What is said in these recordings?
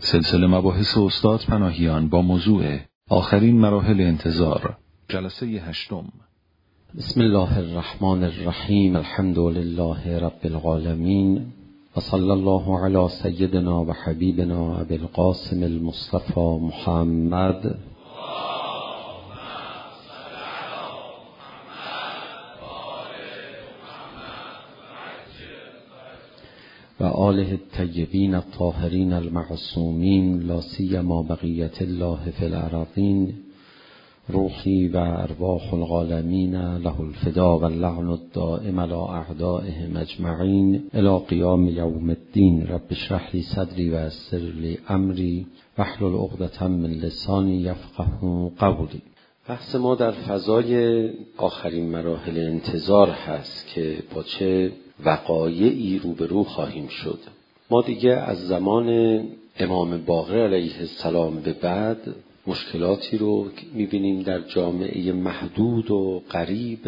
سلسله مباحث استاد پناهیان با موضوع آخرین مراحل انتظار، جلسه 8. بسم الله الرحمن الرحیم. الحمد لله رب العالمین و صلی الله علی سیدنا و حبیبنا ابی القاسم المصطفى محمد و آله الطیبین الطاهرین المعصومین لا سیما بقیت الله فی الارضین. روحی و ارواح العالمین له الفدا و اللعن الدائم علی اعدائهم اجمعین الی قیام یوم الدین. رب اشرح لی صدری و یسر لی امری واحلل عقدة من لسانی یفقهوا قولی. بحث ما در فضای آخرین مراحل انتظار هست که با چه وقایعی روبرو خواهیم شد. ما دیگه از زمان امام باقر علیه السلام به بعد مشکلاتی رو میبینیم در جامعه محدود و غریب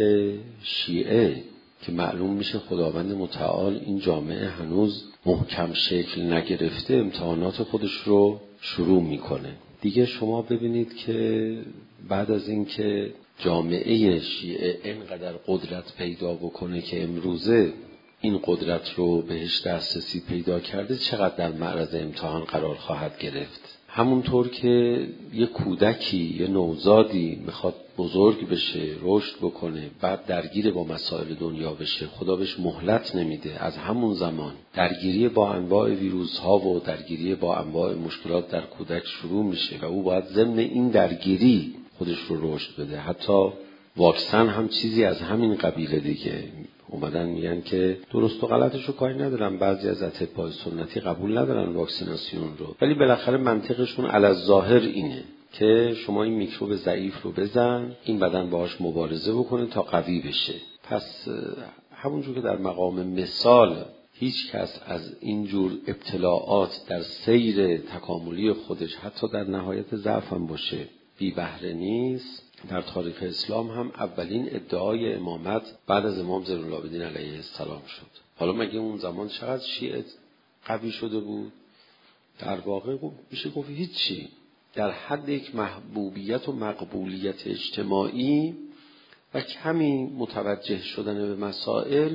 شیعه که معلوم میشه خداوند متعال این جامعه هنوز محکم شکل نگرفته، امتحانات خودش رو شروع میکنه. دیگه شما ببینید که بعد از اینکه جامعه شیعه اینقدر قدرت پیدا بکنه که امروزه این قدرت رو بهش دسترسی پیدا کرده، چقدر در معرض امتحان قرار خواهد گرفت. همونطور که یه کودکی، یه نوزادی میخواد بزرگ بشه، رشد بکنه، بعد درگیر با مسائل دنیا بشه، خدا بهش مهلت نمیده. از همون زمان درگیری با انواع ویروس‌ها و درگیری با انواع مشکلات در کودک شروع میشه و او باید ضمن این درگیری خودش رو رشد بده. حتی واکسن هم چیزی از همین قبیله دیگه. اومدن میگن که درست و غلطش رو کاری ندارن، بعضی از اطباء سنتی قبول ندارن واکسیناسیون رو، ولی بالاخره منطقشون علی الظاهر اینه که شما این میکروب ضعیف رو بزن، این بدن باهاش مبارزه بکنه تا قوی بشه. پس همونجور که در مقام مثال هیچ کس از اینجور ابتلاعات در سیر تکاملی خودش حتی در نهایت ضعف هم باشه بی بهره نیست، در تاریخ اسلام هم اولین ادعای امامت بعد از امام زین العابدین علیه السلام شد. حالا مگه اون زمان چقدر شیعه قوی شده بود؟ در واقع میشه گفت هیچی. در حد یک محبوبیت و مقبولیت اجتماعی و کمی متوجه شدن به مسائل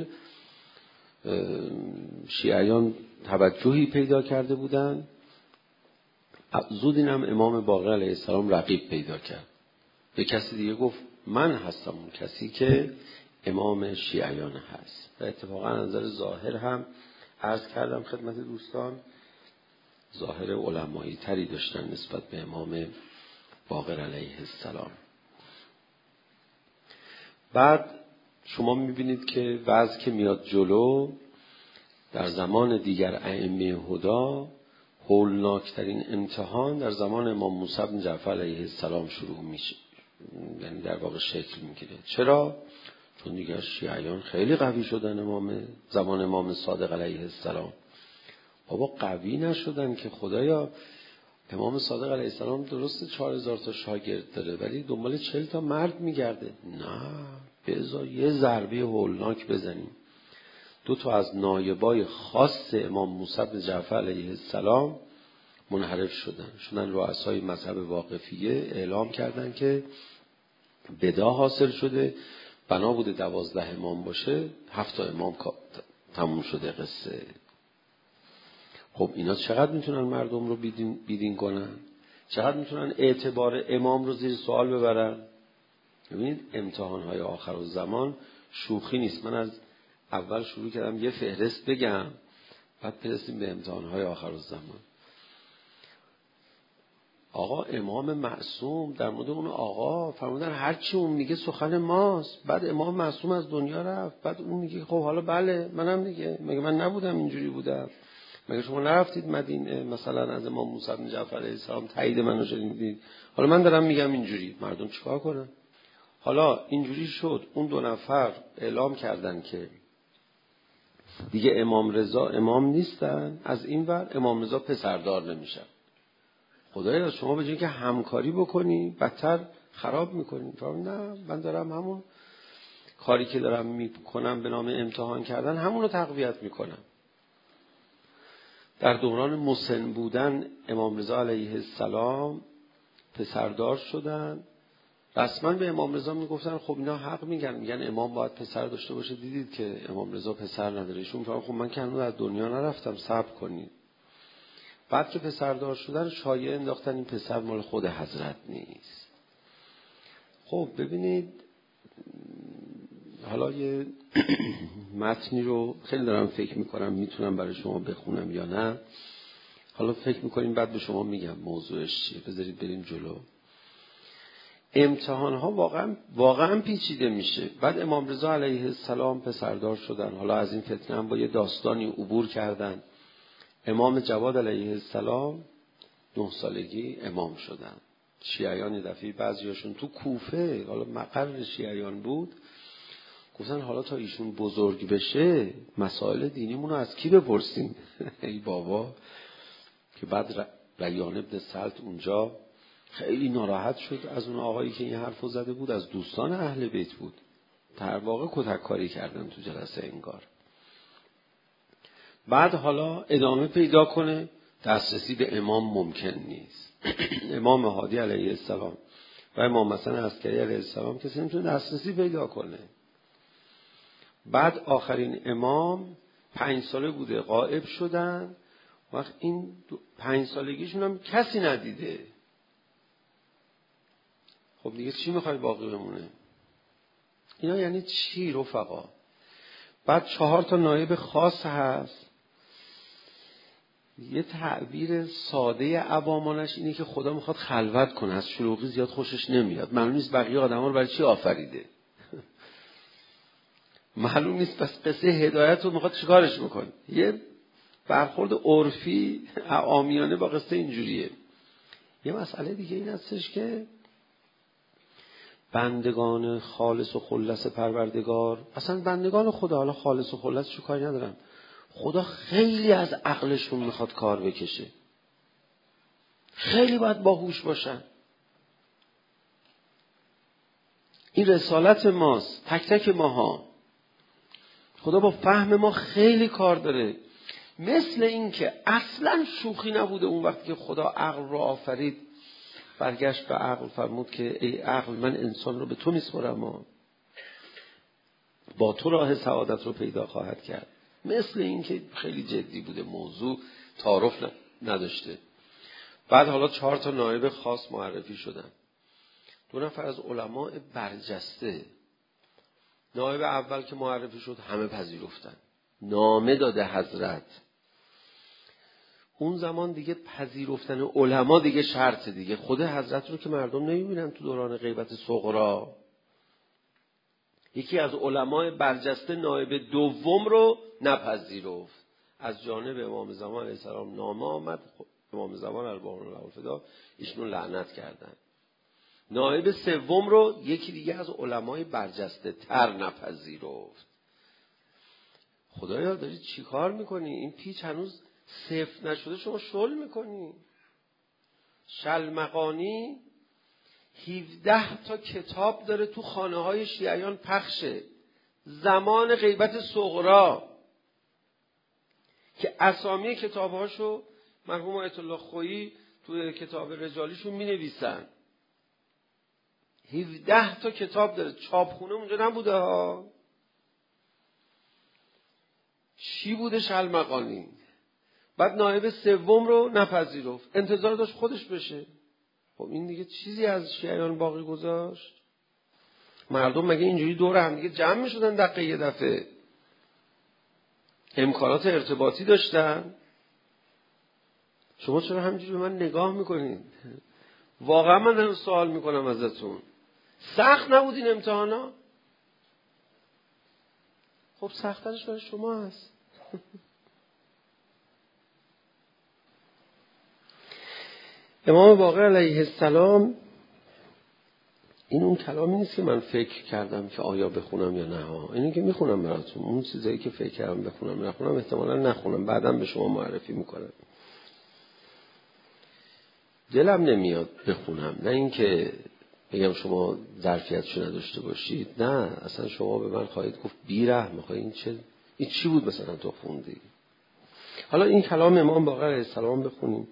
شیعیان توجهی پیدا کرده بودند. زود این هم امام باقر علیه السلام رقیب پیدا کرد. به کسی دیگه گفت من هستم اون کسی که امام شیعیان هست. و اتفاقا از نظر ظاهر هم عرض کردم خدمت دوستان، ظاهر علمایی تری داشتن نسبت به امام باقر علیه السلام. بعد شما میبینید که وضع که میاد جلو، در زمان دیگر ائمه هدا هولناکترین امتحان در زمان امام موسی بن جعفر علیه السلام شروع میشه، یعنی در واقع شکل میگیره. چرا؟ چون دیگه شیعیان خیلی قوی شدن زمان امام صادق علیه السلام. بابا قوی نشدن که خدایا، امام صادق علیه السلام درسته 4000 تا شاگرد داره ولی دنبال 40 تا مرد میگرده. نه، بذار یه ضربه هولناک بزنیم. 2 تا از نایبای خاص امام موسی بن جعفر علیه السلام منحرف شدن رؤسای مذهب واقفیه اعلام کردن که بدعا حاصل شده، بنا بوده 12 امام باشه، 7 تا امام تموم شده قصه. خب اینا چقدر میتونن مردم رو بیدین کنن؟ چقدر میتونن اعتبار امام رو زیر سوال ببرن؟ ببینید امتحانهای آخر الزمان شوخی نیست. من از اول شروع کردم یه فهرست بگم، بعد برسیم به امتحانهای آخر الزمان. آقا امام معصوم در مورد اون آقا فرمودن هر چی اون میگه سخن ماست. بعد امام معصوم از دنیا رفت، بعد اون میگه خب حالا بله منم دیگه، مگه من نبودم اینجوری بودم؟ مگه شما نرفتید مدینه مثلا از امام موسی بن جعفر علیه السلام تایید منو شنیدید؟ حالا من دارم میگم اینجوری، مردم چیکار کنن؟ حالا اینجوری شد، اون 2 نفر اعلام کردن که دیگه امام رضا امام نیستن، از این ور امام رضا پسردار نمیشن. خدایا شما به جای که همکاری بکنی بدتر خراب میکنی. نه، من دارم همون کاری که دارم میکنم به نام امتحان کردن همون رو تقویت میکنم. در دوران مسن بودن امام رضا علیه السلام پسردار شدن. رسما به امام رضا میگفتن خب اینا حق میگن امام باید پسر داشته باشه، دیدید که امام رضا پسر نداره. ایشون میگن خب من که هنوز از دنیا نرفتم، صبر کنید. بعد که پسردار شدن شایعه انداختن این پسر مال خود حضرت نیست. خب ببینید، حالا یه متنی رو خیلی دارم فکر میکنم میتونم برای شما بخونم یا نه. حالا فکر میکنیم بعد به شما میگم موضوعش چیه. بذارید بریم جلو. امتحان ها واقعا پیچیده میشه. بعد امام رضا علیه السلام پسردار شدن. حالا از این فتنه هم با یه داستانی عبور کردن. امام جواد علیه السلام 9 سالگی امام شدن. شیعیان دفعه بعضیاشون تو کوفه، حالا مقر شیعیان بود، گفتن حالا تا ایشون بزرگ بشه مسائل دینیمون رو از کی بپرسیم؟ ای بابا. که بعد ریان ابن سلط اونجا خیلی ناراحت شد از اون آقایی که این حرفو زده بود، از دوستان اهل بیت بود. در واقع کتککاری کردن تو جلسه انگار. بعد حالا ادامه پیدا کنه، دسترسی به امام ممکن نیست. امام هادی علیه السلام و امام حسن عسکری علیه السلام کسی نمیتونه دسترسی پیدا کنه. بعد آخرین امام 5 ساله بوده غائب شدن. وقت این 5 سالگیشون هم کسی ندیده. خب دیگه چی میخوای باقی بمونه؟ اینا یعنی چی رفقا؟ بعد 4 تا نایب خاص هست. یه تعبیر ساده عوامانش اینه که خدا میخواد خلوت کنه، از شلوغی زیاد خوشش نمیاد. معلوم نیست بقیه آدما رو برای چی آفریده. معلوم نیست پس قصه هدایت رو میخواد چیکارش میکنه. یه برخورد عرفی عامیانه با قصه اینجوریه. یه مسئله دیگه این هستش که بندگان خالص و خلص پروردگار، اصلا بندگان خدا، حالا خالص و خلص چه کاری ندارم، خدا خیلی از عقلشون میخواد کار بکشه. خیلی باید باهوش باشن. این رسالت ماست، تک تک ماها. خدا با فهم ما خیلی کار داره. مثل این که اصلا شوخی نبوده اون وقتی که خدا عقل رو آفرید، برگشت به عقل فرمود که ای عقل من انسان رو به تو میسپارم، با تو راه سعادت رو پیدا خواهد کرد. مثل این که خیلی جدی بوده موضوع، تعارف نداشته. بعد حالا 4 تا نایب خاص معرفی شدن. 2 نفر از علماء برجسته. نایب اول که معرفی شد همه پذیرفتن. نامه داده حضرت. اون زمان دیگه پذیرفتن علما دیگه شرطه دیگه. خود حضرت رو که مردم نمیبینن تو دوران غیبت صغرا. یکی از علمای برجسته نایب دوم رو نپذیرفت. از جانب امام زمان علیه السلام نامه آمد. امام زمان اربعون الفدا ایشون لعنت کردن. نایب سوم رو یکی دیگه از علمای برجسته تر نپذیرفت. خدایا داری چی کار میکنی؟ این پیچ هنوز صفر نشده شما شل میکنی. شلمقانی 17 تا کتاب داره تو خانه های شیعیان پخشه، زمان غیبت صغرا، که اسامی کتابهاشو مرحوم آیت الله خویی تو کتاب رجالیشون می نویسن. 17 تا کتاب داره. چاپخونه اونجا نبوده ها. چی بوده شلمقانی؟ بعد نایب سوم رو نپذیرفت، انتظار داشت خودش بشه. خب این دیگه چیزی از شیعیان باقی گذاشت؟ مردم مگه اینجوری دور هم دیگه جمع می شدن دقیقه یه دفعه؟ امکانات ارتباطی داشتن؟ شما چرا همینجوری به من نگاه میکنید؟ واقعا من دارم سوال میکنم ازتون. سخت نبود این امتحانا؟ خب سختش برای شما هست. امام باقر علیه السلام، این اون کلامی نیست که من فکر کردم که آیا بخونم یا نه. اینو که میخونم براتون. اون چیزایی که فکر کردم بخونم نخونم احتمالا نخونم، بعدم به شما معرفی میکنم. دلم نمیاد بخونم، نه اینکه بگم شما ظرفیتشو نداشته باشید، نه، اصلا شما به من خواهید گفت بی‌رحم. این چی بود مثلا تو خوندی؟ حالا این کلام امام باقر علیه السلام بخونیم.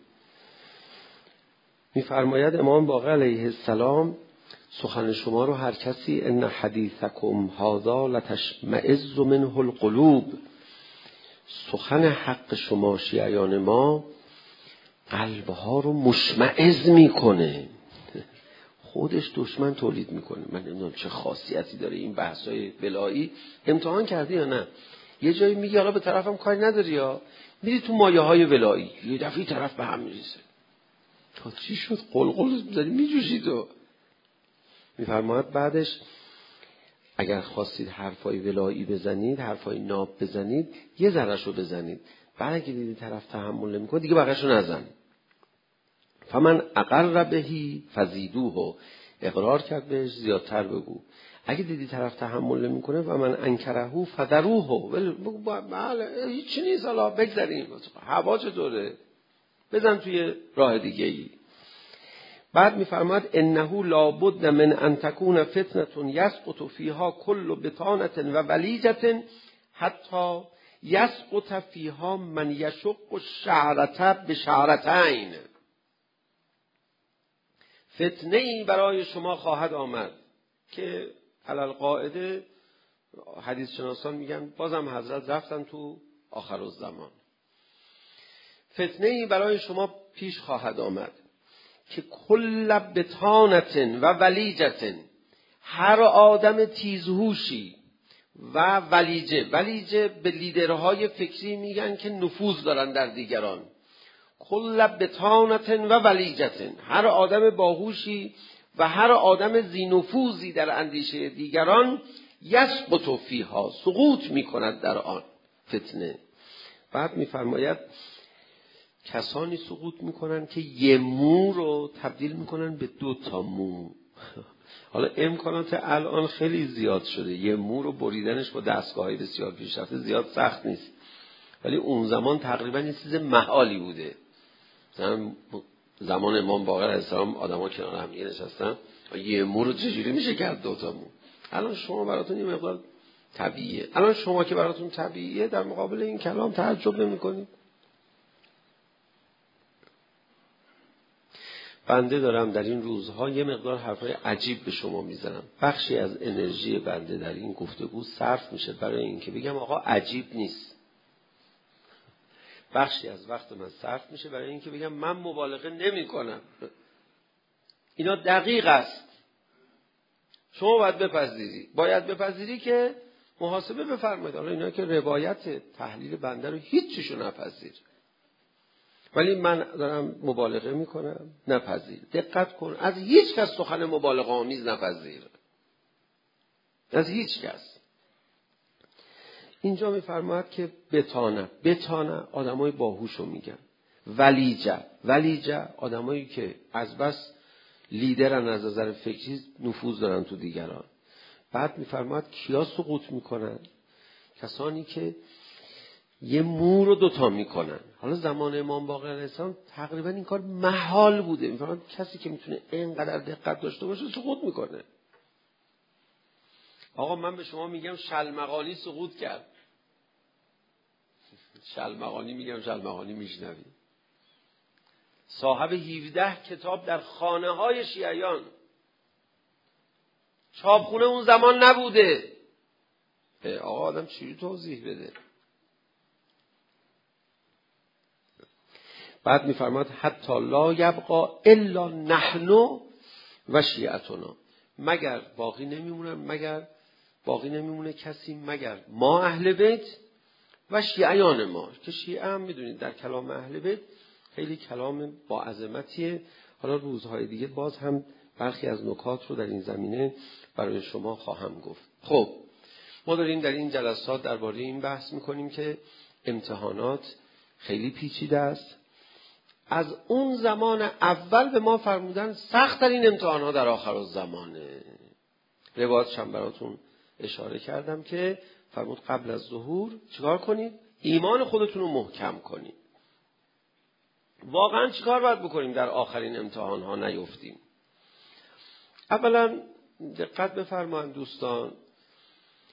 میفرماید امام باقر علیه السلام: سخن شما رو هر کسی ان حدیثکم هذا لتشمئز منه القلوب، سخن حق شما شیعیان ما قلبها رو مشمئز میکنه. خودش دشمن تولید میکنه. من نمیدونم چه خاصیتی داره این بحثای بلایی. امتحان کردی یا نه؟ یه جایی میگی حالا به طرفم کاری نداری، یا میری تو مایه های ولایی یه دفعه طرف به هم میریزه. تا چی شد؟ قلقل میزنی میجوشی تو. میفرماید بعدش اگر خواستید حرفای ولایی بزنید، حرفای ناب بزنید، یه ذره‌شو بزنید. بعد اگه دیدی طرف تحمل نمیکنه دیگه بقیه‌شو نزن. فمن اقر بهی فزیدوه، اقرار کرد بهش زیادتر بگو. اگه دیدی طرف تحمل نمیکنه و من انکرهو فدروه، بله هیچ نیست، حالا بگذاریم، هوا چطوره، بزن توی راه دیگه ای. بعد میفرماید انه لابد من ان تکون فتنه یسقط فیها کل بطانه و ولیجه حتی یسقط فیها من یشق الشعرة بشعرتین. فتنه ای برای شما خواهد آمد که علل قاعده حدیث شناسان میگن بازم حضرت رفتن تو آخرالزمان. فتنه ای برای شما پیش خواهد آمد که کل بطانة و ولیجة، هر آدم تیزهوشی و ولیجه به لیدرهای فکری میگن که نفوذ دارن در دیگران. کل بطانة و ولیجة، هر آدم باهوشی و هر آدم ذی نفوذی در اندیشه دیگران، یسقط فیها، سقوط میکند در آن فتنه. بعد میفرماید کسانی سقوط میکنن که یه مو رو تبدیل میکنن به 2 مو. حالا امکانات الان خیلی زیاد شده، یه مو رو بریدنش با دستگاه‌های بسیار پیشرفته زیاد سخت نیست، ولی اون زمان تقریبا یه چیز محالی بوده. زمان امام باقر علیه السلام آدما کنار هم نشستن، یه مو رو چجوری میشه کرد 2 مو؟ الان شما براتون یه مقدار طبیعیه. الان شما که براتون طبیعیه در مقابل این کلام تعجب نمی‌کنید؟ بنده دارم در این روزها یه مقدار حرفای عجیب به شما میزنم. بخشی از انرژی بنده در این گفتگو صرف میشه برای اینکه بگم آقا عجیب نیست. بخشی از وقت من صرف میشه برای اینکه بگم من مبالغه نمی کنم. اینا دقیق است. شما باید بپذیری که محاسبه بفرمایید. حالا اینا که روایت تحلیل بنده رو هیچیشو نپذیر. ولی من دارم مبالغه میکنم، نپذیر. دقت کن، از هیچ کس سخن مبالغه آمیز نپذیر، از هیچ کس. اینجا میفرماید که بتانه آدمای باهوشو میگن. ولیجه آدمایی که از بس لیدرن، از نظر فکری نفوذ دارن تو دیگران. بعد میفرماید کیا سقوط میکنن؟ کسانی که یه مو رو 2 میکنن. حالا زمان امام باقر علیه السلام تقریبا این کار محال بوده. میفرماید کسی که میتونه اینقدر دقت داشته باشه سقوط میکنه. آقا من به شما میگم شلمغانی سقوط کرد. شلمغانی میشنوی. صاحب 17 کتاب در خانه های شیعیان. چاپخونه اون زمان نبوده. آقا آدم چجوری توضیح بده؟ بعد میفرماد حتی لا یبقى الا نحن و شیعتنا، مگر باقی نمیمونه کسی مگر ما اهل بیت و شیعیان ما، که شیعه هم میدونید در کلام اهل بیت خیلی کلام با عظمتیه. حالا روزهای دیگه باز هم برخی از نکات رو در این زمینه برای شما خواهم گفت. خب ما داریم در این جلسات درباره این بحث میکنیم که امتحانات خیلی پیچیده است. از اون زمان اول به ما فرمودن سخت ترین امتحان‌ها در آخرالزمانه. روایتش هم براتون اشاره کردم که فرمود قبل از ظهور چیکار کنید؟ ایمان خودتون رو محکم کنید. واقعا چیکار باید بکنیم در آخرین امتحان‌ها نیفتیم؟ اولا دقت بفرمایید دوستان،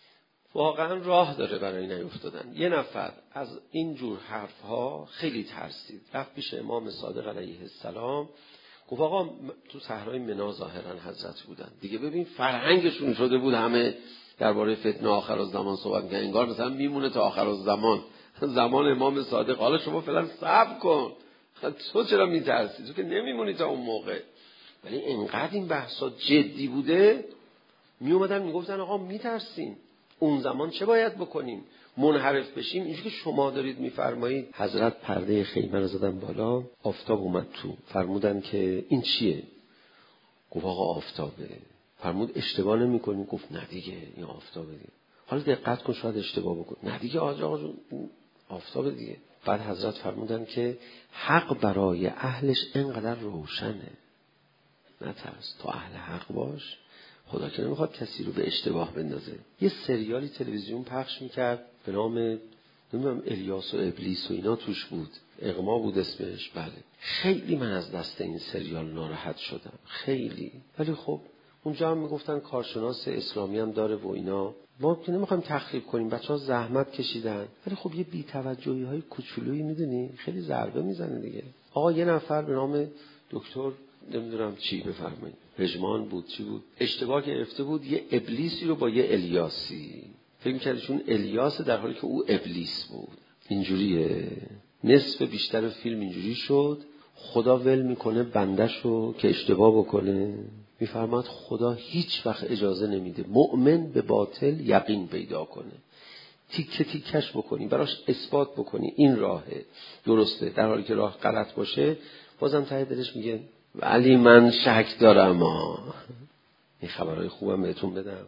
واقعا راه داره برای نیفتادن. یه نفر از این جور حرفها خیلی ترسید، رفت پیش امام صادق علیه السلام، گفت آقا تو صحرای منی ظاهرا حضرت بودن دیگه، ببین فرهنگشون شده بود همه درباره فتنه آخرالزمان صحبت می‌کنن، انگار مثلا میمونه تا آخرالزمان، زمان امام صادق. حالا شما فعلا صبر کن، تو چرا میترسی؟ تو که نمیمونی تا اون موقع. ولی اینقدر این بحثا جدی بوده، میومدن میگفتن آقا میترسیم، اون زمان چه باید بکنیم؟ منحرف بشیم؟ اینجوری که شما دارید میفرمایید. حضرت پرده خیمه رو زدن بالا، آفتاب اومد تو، فرمودن که این چیه؟ گفت آقا آفتابه. فرمود اشتباه نمی‌کنی؟ گفت نه دیگه این آفتابه دیگه. حالا دقت کن شاید اشتباه بکنی. نه دیگه آقا جون آفتابه دیگه. بعد حضرت فرمودن که حق برای اهلش اینقدر روشنه، نترس، تو اهل حق باش، خدا که نمیخواد کسی رو به اشتباه بندازه. یه سریالی تلویزیون پخش میکرد به نام نمیدونم الیاس و ابلیس و اینا توش بود، اغما بود اسمش. بله خیلی من از دست این سریال ناراحت شدم، خیلی. ولی خب اونجا هم میگفتن کارشناس اسلامی هم داره و اینا، ما که نمیخوایم تخریب کنیم، بچه‌ها زحمت کشیدن. ولی خب یه بی‌توجهی‌های کوچولویی میدونی خیلی ضربه میزنه دیگه. آقا یه نفر به نام دکتر نمیدونم چی بفرمایید، رجمان بود چی بود، اشتباه گرفته بود یه ابلیسی رو با یه الیاسی، فکر می‌کردی چون الیاس در حالی که او ابلیس بود. اینجوریه. نصف بیشتر فیلم اینجوری شد. خدا ول میکنه بنده‌شو که اشتباه بکنه. میفرماد خدا هیچ وقت اجازه نمیده مؤمن به باطل یقین پیدا کنه، تیکه تیکش بکنی، براش اثبات بکنی این راهه درسته، در حالی که راه غلط باشه بازم ته دلش میگه ولی من شک دارم. این خبرهای خوبم بهتون بدم.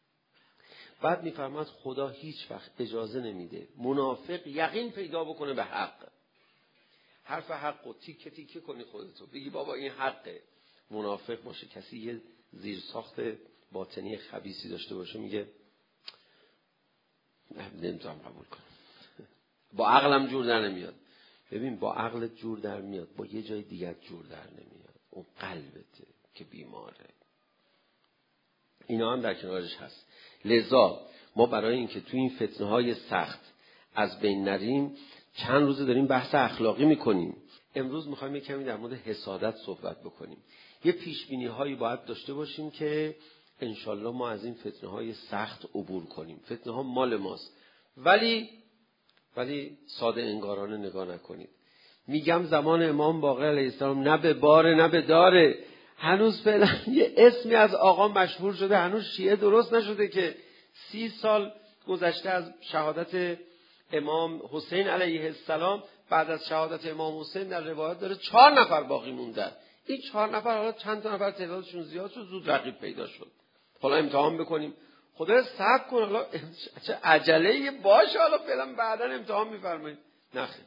بعد میفرماد خدا هیچ وقت اجازه نمیده منافق یقین پیدا بکنه به حق. حرف حق رو تیکه تیکه کنی خودتو، بگی بابا این حقه. منافق باشه کسی یه زیرساخت باطنی خبیثی داشته باشه، میگه نمیتونم قبول کنم، با عقلم جور در نمیاد. ببین با عقلت جور در میاد، با یه جای دیگر جور در نمیاد، اون قلبته که بیماره. اینا هم در کنارش هست. لذا ما برای اینکه تو این فتنه‌های سخت از بین نریم چند روزه داریم بحث اخلاقی میکنیم. امروز میخوایم یک کمی در مورد حسادت صحبت بکنیم. یه پیشبینی هایی باید داشته باشیم که انشالله ما از این فتنه های سخت عبور کنیم. فتنه ها مال ماست، ولی ساده انگارانه نگاه نکنید. میگم زمان امام باقر علیه السلام نه به باره نه به داره. هنوز فعلا یه اسمی از آقا مشهور شده، هنوز شیعه درست نشده که 30 سال گذشته از شهادت امام حسین علیه السلام. بعد از شهادت امام حسین در روایت داره 4 نفر باقی موندن. این 4 نفر حالا چند تا نفر تعدادشون زیاد شد، زود رقیب پیدا شد. حالا امتحان بکنیم. خدا صبر کن، حالا چه عجله باشه، حالا فعلا بعدا امتحان میفرمایید. نخیر.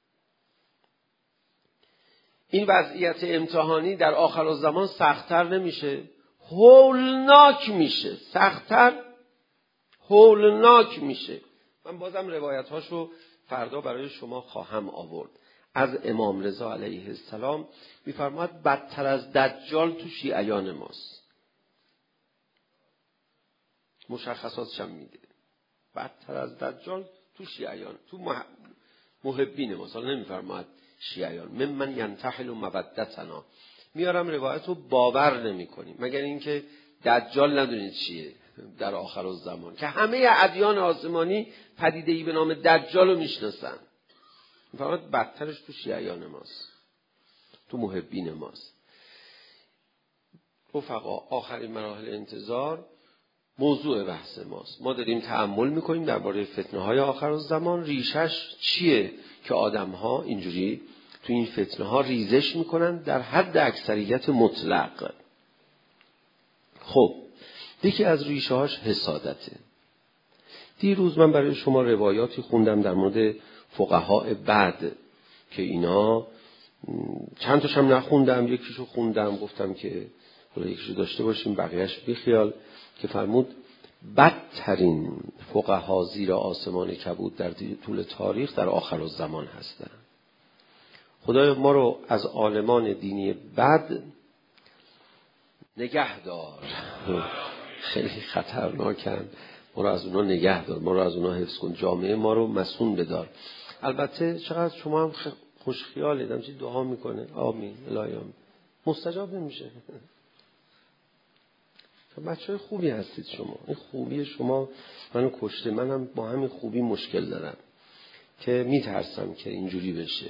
این وضعیت امتحانی در آخرالزمان سخت‌تر نمیشه، هولناک میشه. سخت‌تر هولناک میشه. من بازم روایت‌هاشو فردا برای شما خواهم آورد. از امام رضا علیه السلام میفرماید بدتر از دجال تو شیعیان ماست. مشخصاتش هم میده. بدتر از دجال تو شیعیان، تو محبین ماست. حالا نمیفرماید شیعیان. من ینتحل مودتنا. میارم روایت رو باور نمی کنیم مگر اینکه دجال ندونید چیه در آخر الزمان، که همه ادیان آسمانی پدیده‌ای به نام دجال رو میشناسن. فقط بدترش تو شیعیان ماست، تو محبین ماست. رفقا آخرین مراحل انتظار موضوع بحث ماست. ما داریم تأمل میکنیم درباره فتنه‌های آخرالزمان. ریشش چیه که آدم‌ها اینجوری تو این فتنه‌ها ریزش میکنن در حد اکثریت مطلق. خب یکی از ریشه‌هاش حسادته. دیروز من برای شما روایاتی خوندم در مورد فقهای بعد که اینا چند تاشم نخوندم، یکیشو خوندم، گفتم که حالا یکیشو داشته باشیم بقیهش بیخیال، که فرمود بدترین فقها زیر آسمان کبود در طول تاریخ در آخرالزمان هستند. خدای ما رو از عالمان دینی بد نگه دار. خیلی خطرناکن. ما رو از اونا نگه دار، ما رو از اونا حفظ کن، جامعه ما رو مصون بدار. البته چقدر شما هم خوش خیالید، همچی دعا میکنه آمین الهی آمین، مستجاب نمیشه. بچه‌های خوبی هستید شما، این خوبی شما منو کشته. منم با همین خوبی مشکل دارم که میترسم که اینجوری بشه.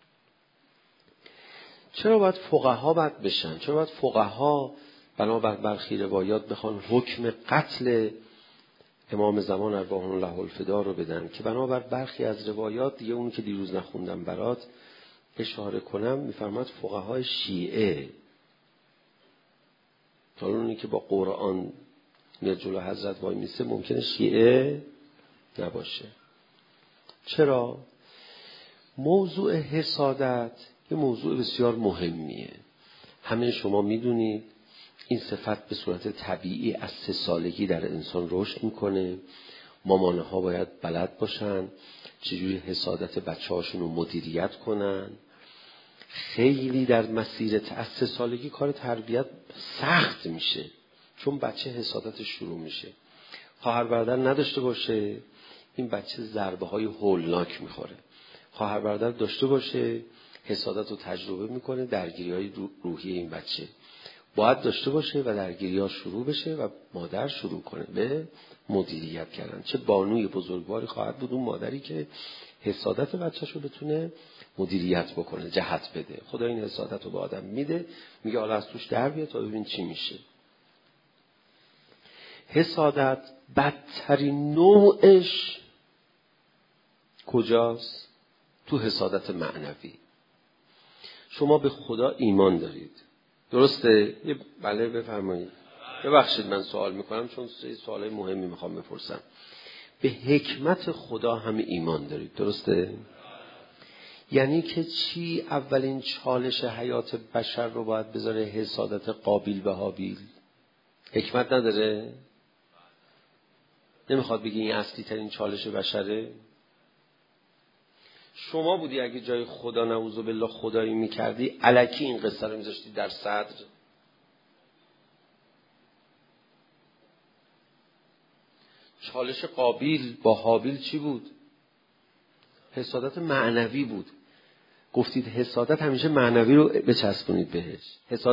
چرا باید فقها بد بشن؟ چرا باید فقها بنابر برخی روایات بخوان حکم قتل امام زمان ارواح الله الفدا رو بدن که بنابر برخی از روایات دیگه، اون که دیروز نخوندم برات اشاره کنم، میفرماد فقهای شیعه، تا اونی که با قرآن میاد جلو حضرت وای میسه ممکنه شیعه نباشه. چرا؟ موضوع حسادت یه موضوع بسیار مهمیه. همه شما میدونید این صفت به صورت طبیعی از 3 سالگی در انسان رشد میکنه. مامانه ها باید بلد باشن چجوری حسادت بچه هاشون رو مدیریت کنن. خیلی در مسیر از 3 سالگی کار تربیت سخت میشه، چون بچه حسادت شروع میشه. خواهر برادر نداشته باشه این بچه ضربه های هولناک میخوره. خواهر برادر داشته باشه حسادت رو تجربه میکنه، درگیری های روحی این بچه باید داشته باشه و درگیری ها شروع بشه و مادر شروع کنه به مدیریت کردن. چه بانوی بزرگواری خواهد بود اون مادری که حسادت بچه‌ش رو بتونه مدیریت بکنه، جهت بده. خدا این حسادت رو به آدم میده، میگه حالا از توش در بیا تا ببین چی میشه. حسادت بدترین نوعش کجاست؟ تو حسادت معنوی. شما به خدا ایمان دارید، درسته؟ بله بفرمایید. ببخشید من سوال میکنم چون سوالای مهمی میخوام بپرسم. به حکمت خدا هم ایمان دارید، درسته؟ یعنی که چی اولین چالش حیات بشر رو باید بذاره؟ حسادت قابیل به هابیل. حکمت نداره؟ نمیخواد بگی این اصلی ترین چالش بشره؟ شما بودی اگه جای خدا نعوذ بالله خدایی میکردی الکی این قصه رو میذاشتی در صدر؟ چالش قابیل با هابیل چی بود؟ حسادت معنوی بود. گفتید حسادت همیشه معنوی رو بچسبونید بهش.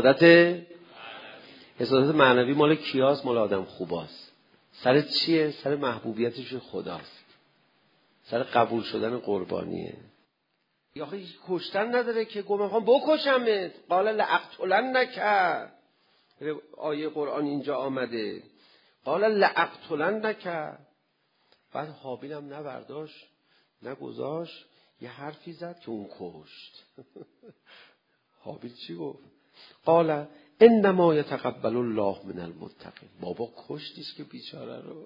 حسادت معنوی مال کیاست؟ مال آدم خوباست. سر چیه؟ سر محبوبیتش خداست، سر قبول شدن قربانیه. یا آخه کشتن نداره که گفت میخوام بکشمت، قال لاقتلنک. آیه قرآن اینجا آمده قال لاقتلنک. بعد هابیل هم نه برداشت نه گذاشت، یه حرفی زد که اون کشت. هابیل چی گفت؟ قال انما یتقبل الله من المتقین. بابا کشتیش که بیچاره رو.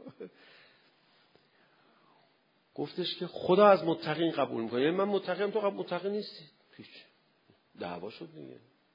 گفتش که خدا از متقین قبول میکنه. یعنی من متقیم، تو متقی نیستی. پیش دعوا شد دیگه.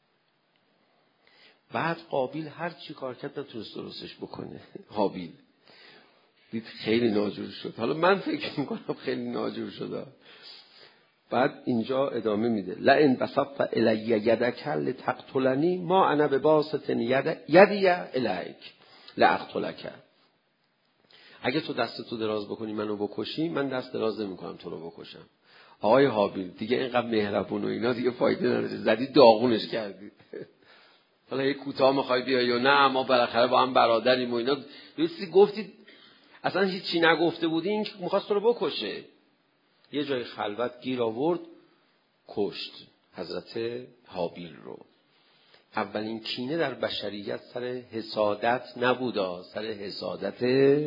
بعد قابیل هر چی کار کرد نتونست درستش بکنه. هابیل دید خیلی ناجور شد. حالا من فکر میکنم خیلی ناجور شد. بعد اینجا ادامه میده لئن بسطت الی یدک لتقتلنی ما انا بباسط یدی الیک لاقتلک. اگه تو دستتو دراز بکنی منو بکشی، من دست دراز نمیکنم تو رو بکشم. آقای هابیل دیگه اینقدر مهربون و اینا دیگه فایده نداره، زدی داغونش کردی. حالا یه کوتاه میخوای بیای یا نه ما بالاخره با هم برادریم و اینا. دوستی گفتید اصلا هیچی نگفته بودی، این که میخواست تو رو بکشه. یه جای خلوت گیر آورد کشت حضرت هابیل رو. اولین کینه در بشریت سر حسادت نبودا، سر حسادت.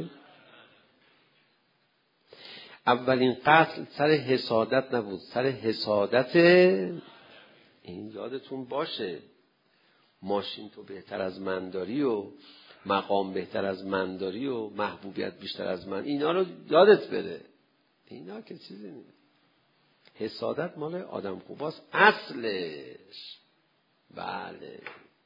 اولین قتل سر حسادت نبود، سر حسادت. این یادتون باشه. ماشین تو بهتر از من داری و مقام بهتر از من داری و محبوبیت بیشتر از من، اینا رو یادت بره. اینا که چیزی نیست. حسادت مال آدم خوباست اصلش. بله.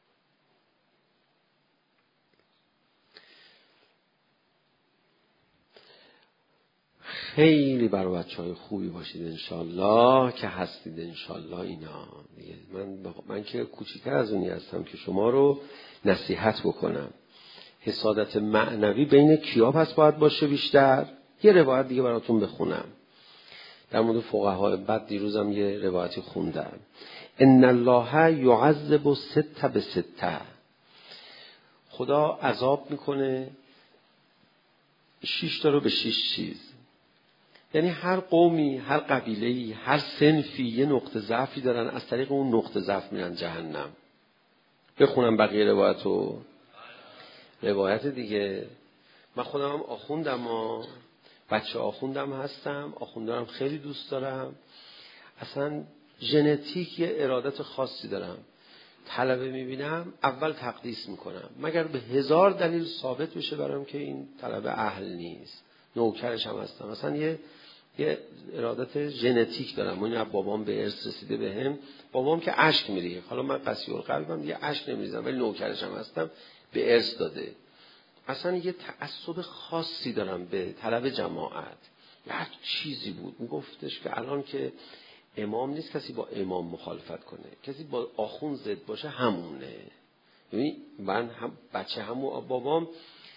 خیلی برای بچه‌های خوبی باشید انشالله که هستید انشالله. اینا من که کوچیک‌تر از اونی هستم که شما رو نصیحت بکنم. حسادت معنوی بین کیا پس باید باشه بیشتر؟ یه روایت دیگه براتون بخونم در مورد فقهای بعد. دیروزم یه روایتی خوندم. ان الله یعذب 6 ب6. خدا عذاب میکنه 6 تا رو به 6 چیز. یعنی هر قومی، هر قبیله‌ای، هر صنفی یه نقطه ضعفی دارن، از طریق اون نقطه ضعف میرن جهنم. بخونم بقیه روایتو. روایت دیگه، من خودم هم آخوندم و بچه آخوندم هستم، آخوندارم خیلی دوست دارم. اصلا ژنتیک یه ارادت خاصی دارم. طلبه میبینم اول تقدیس میکنم، مگر به 1000 دلیل ثابت بشه برام که این طلبه اهل نیست، نوکرش هم هستم. اصلا یه ارادت ژنتیک دارم. من از بابام به ارث رسیده بهم. بابام که اشک میریه، حالا من قسی القلبم دیگه اشک نمیریزم، ولی نوکرش هم هستم، به ارث داده. اصلا یه تعصب خاصی دارم به طلب جماعت. هر چیزی بود میگفتش که الان که امام نیست کسی با امام مخالفت کنه، کسی با آخوند ضد باشه همونه. یعنی من هم بچه همون بابام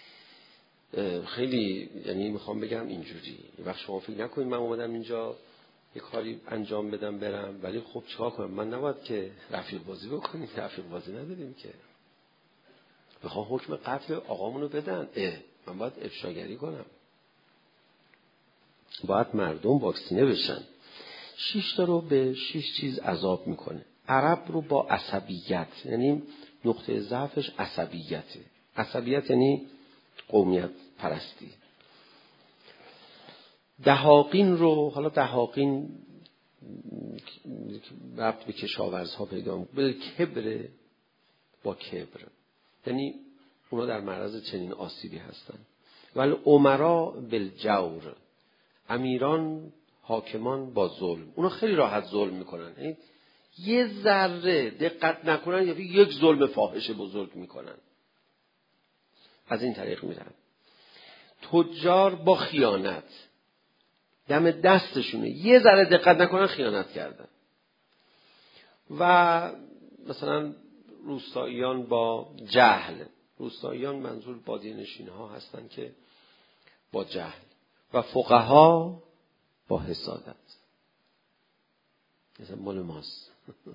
خیلی، یعنی میخوام بگم اینجوری، یه وقت شما فکر نکنید من اومدم اینجا یه کاری انجام بدم برم، ولی خب چیکار کنم؟ من نباید که رفیق بازی بکنیم، رفیق بازی نداریم که. بخوام حکم قتل آقامونو بدن، من باید افشاگری کنم، باید مردم واکسینه بشن. 6 تا رو به 6 چیز عذاب میکنه. عرب رو با عصبیت، یعنی نقطه ضعفش عصبیته. عصبیت یعنی قومیت پرستی. دهاقین رو، حالا دهاقین ربط به کشاورزها پیدا میکنه. کبر، با کبر، یعنی اونا در معرض چنین آسیبی هستن. ولی امرا بالجور، امیران حاکمان با ظلم، اونا خیلی راحت ظلم میکنن. یعنی یه ذره دقت نکنن یا یک ظلم فاحش بزرگ میکنن، از این طریق میرن. تجار با خیانت، دم دستشونه، یه ذره دقت نکنن خیانت کردن. و مثلا روستاییان با جهل، روستاییان منظور بادیه نشین ها هستن که با جهل، و فقها با حسادت. مثلا مال ماست.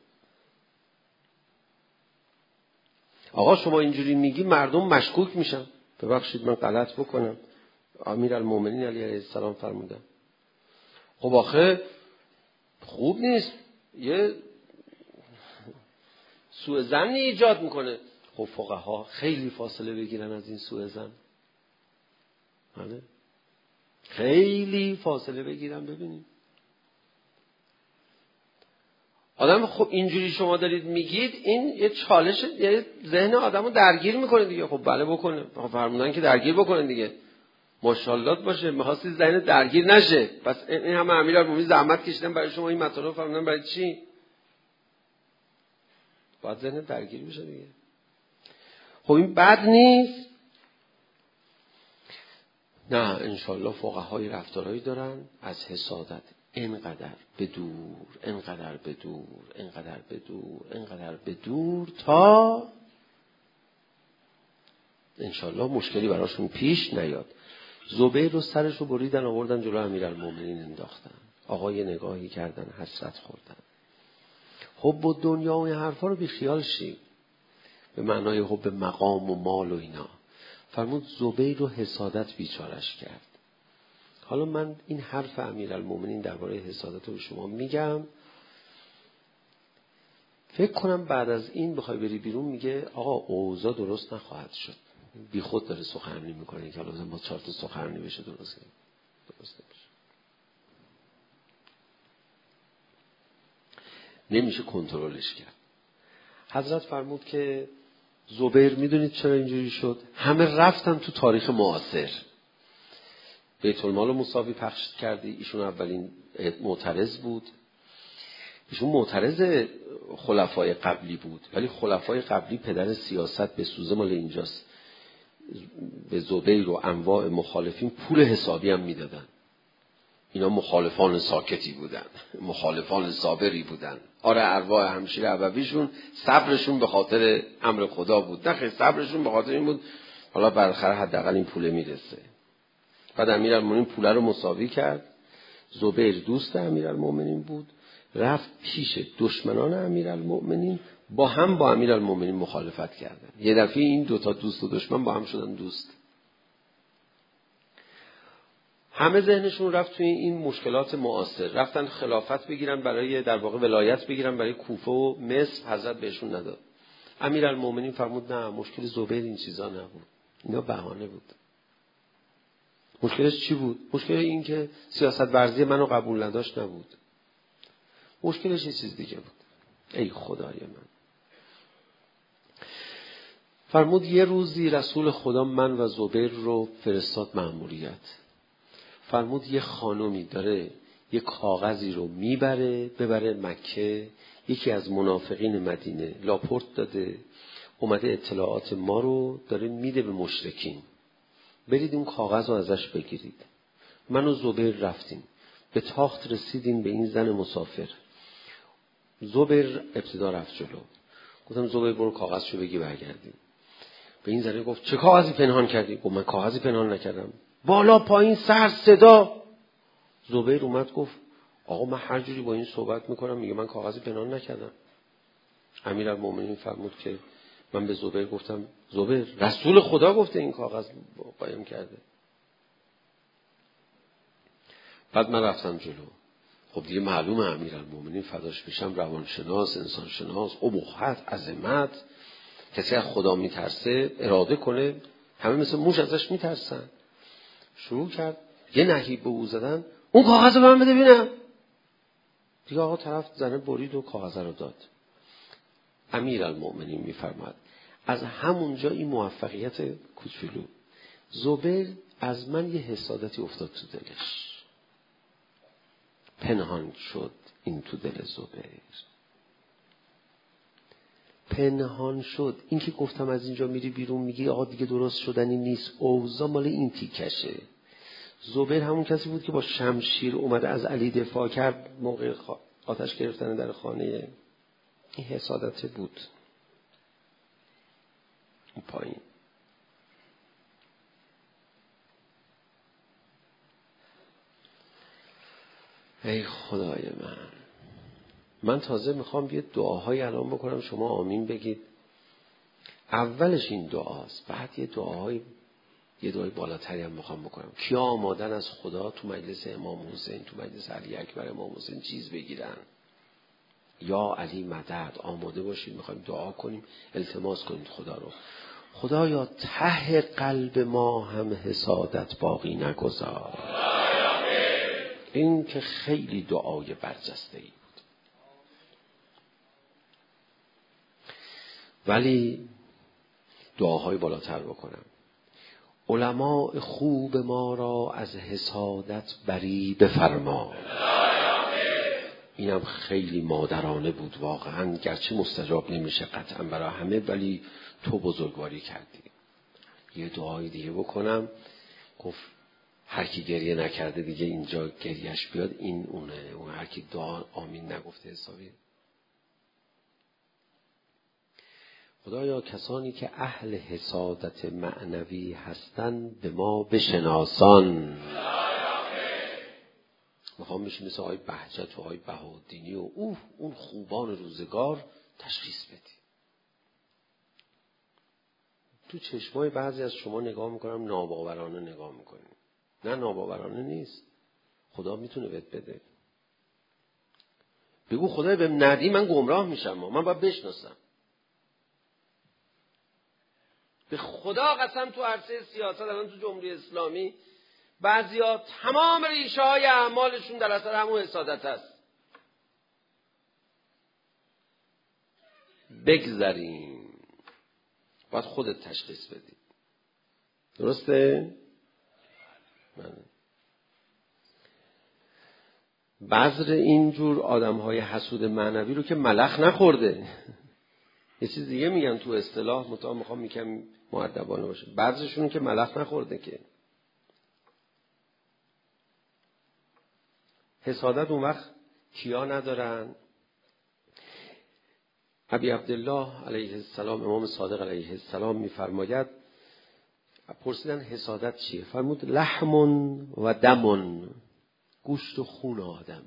آقا شما اینجوری میگی مردم مشکوک میشن. ببخشید من غلط بکنم، امیرالمومنین علیه السلام فرمودن. خب آخه خوب نیست، یه سوء ظنی ایجاد میکنه. خب فقها خیلی فاصله بگیرن از این سوء ظن، خیلی فاصله بگیرن. ببینید آدم، خب اینجوری شما دارید میگید، این یه چالش، یه ذهن آدمو درگیر میکنه دیگه. خب بله بکنه، فرمودن که درگیر بکنه دیگه، ماشاءالله باشه. می‌خواستی ذهن درگیر نشه، پس این همه امیرالمومنین زحمت کشیدن برای شما این مطالب فرمودن، برای چی؟ باید ذهن درگیر بشه دیگه. خب این بد نیست. نه، انشالله فقهای رفتارهایی دارن از حسادت اینقدر به دور، اینقدر به دور، اینقدر به دور، اینقدر به دور، تا انشالله مشکلی براشون پیش نیاد. زبیر رو سرش رو بریدن آوردن جلو امیرالمومنین انداختن. آقا یه نگاهی کردن، حسرت خوردن. حب و دنیا و این حرفا رو بی خیال شیم، به معنای حب مقام و مال و اینا. فرمود زبیر رو حسادت بیچارش کرد. حالا من این حرف امیرالمومنین درباره حسادت رو به شما میگم. فکر کنم بعد از این بخوای بری بیرون میگه آقا اوضاع درست نخواهد شد. بی خود داره سخنرانی میکنه که حالا با 4 تا سخنرانی بشه درست نمیشه. نمیشه کنترلش کرد. حضرت فرمود که زبیر میدونید چرا اینجوری شد؟ همه رفتن تو تاریخ معاصر. بیت المال رو مساوی پخش کردی. ایشون اولین معترض بود. ایشون معترض خلفای قبلی بود، ولی خلفای قبلی پدر سیاست به سوزه مال اینجاست. به زبیر و انواع مخالفین پول حسابی هم میدادن. اینا مخالفان ساکتی بودن، مخالفان صابری بودن. آره ارواح همشیر ابویشون صبرشون به خاطر امر خدا بود، نه خیلی صبرشون به خاطر این بود حالا بالاخره حداقل این پوله میرسه. بعد امیرالمومنین پوله رو مساوی کرد. زبیر دوست امیرالمومنین بود، رفت پیش دشمنان امیرالمومنین، با امیرالمومنین مخالفت کردن. یه دفعه این دوتا دوست و دشمن با هم شدن دوست. همه ذهنشون رفت توی این مشکلات معاصر، رفتن خلافت بگیرن، برای در واقع ولایت بگیرن برای کوفه و مصر. حضرت بهشون نداد. امیرالمومنین فرمود نه، مشکل زبیر این چیزا نبود، اینا بهانه بود. مشکلش چی بود؟ مشکل این که سیاست ورزی منو قبول نداشت نبود. مشکلش یه چیز دیگه بود. ای خدای من. فرمود یه روزی رسول خدا من و زبیر رو فرستاد مأموریت. فرمود یه خانومی داره یه کاغذی رو ببره مکه، یکی از منافقین مدینه لاپورت داده، اومده اطلاعات ما رو داره میده به مشرکین، برید اون کاغذ رو ازش بگیرید. من و زبیر رفتیم، به تاخت رسیدیم به این زن مسافر. زبیر ابتدا رفت جلو. گفتم زبیر برو کاغذشو بگی برگردیم. به این زنه گفت چه کاغذی پنهان کردی؟ گفت من کاغذی پنهان نکردم. بالا پایین سر صدا. زبیر اومد گفت آقا من هر جوری با این صحبت میکنم، میگه من کاغذی پنهان نکردم. امیرالمومنین فرمود که من به زبیر گفتم زبیر رسول خدا گفته این کاغذ قایم کرده. بعد من رفتم جلو. خب دیگه معلومه امیرالمومنین فداش بشم روانشناس، انسانشناس، ابهت، عظمت، کسی از خدا میترسه، اراده کنه، همه مثل موش ازش میترسن. شروع کرد یه نهیب به او زدن، اون کاغذ رو من بده ببینم. دیگه آقا طرف زنه برید و کاغذ رو داد. امیرالمومنین میفرماد از همونجا این موفقیت کوچولو، زبیر از من یه حسادتی افتاد تو دلش، پنهان شد این تو دل زبیر، پنهان شد. این که گفتم از اینجا میری بیرون میگی آقا دیگه درست شدنی نیست، اوضاع مال این تیکشه. زبیر همون کسی بود که با شمشیر اومده از علی دفاع کرد موقع آتش گرفتن در خانه. این حسادت بود. اون پایین ای خدای من تازه میخوام یه دعاهای الان بکنم، شما آمین بگید. اولش این دعاست، بعد یه دعای بالاتری هم میخوام بکنم. کیا آمادن از خدا تو مجلس امام حسین، تو مجلس علی اکبر امام حسین چیز بگیرن؟ یا علی مدد، آماده باشید، میخوایم دعا کنیم، التماس کنید خدا رو. خدایا ته قلب ما هم حسادت باقی نگذار. این که خیلی دعای برجسته ای بود. ولی دعاهای بالاتر بکنم. علماء خوب ما را از حسادت بری بفرما. اینم خیلی مادرانه بود واقعا، گرچه مستجاب نمیشه قطعا برای همه، ولی تو بزرگواری کردی. یه دعای دیگه بکنم. گفت هر کی گریه نکرده دیگه اینجا گریهش بیاد، این اونه. اون هر کی دعا آمین نگفته حسابی. خدایا کسانی که اهل حسادت معنوی هستند به ما بشناسان. میخوام بشیم مثل آقای بهجت و آقای بهاءالدینی و اون خوبان روزگار تشخیص بدی. تو چشمای بعضی از شما نگاه میکنم ناباورانه نگاه میکنیم. نه ناباورانه نیست، خدا میتونه بهت بده. بگو خدای بهم ندی من گمراه میشم، من باید بشناسم. به خدا قسم تو عرصه سیاست الان تو جمهوری اسلامی بعضیا تمام ریشه های اعمالشون در اثر همون حسادت است. بگذاریم، باید خودت تشخیص بدی. درسته؟ بذر اینجور آدم‌های حسود معنوی رو که ملخ نخورده. یه چیز دیگه میگن تو اصطلاح، میخوام میگم مؤدبانه باشه، بذرشون که ملخ نخورده که. حسادت اون وقت کیا ندارن؟ ابی عبدالله علیه السلام، امام صادق علیه السلام میفرماید پرسیدن حسادت چیه؟ فرمود لحمون و دمون، گوشت و خون آدمه.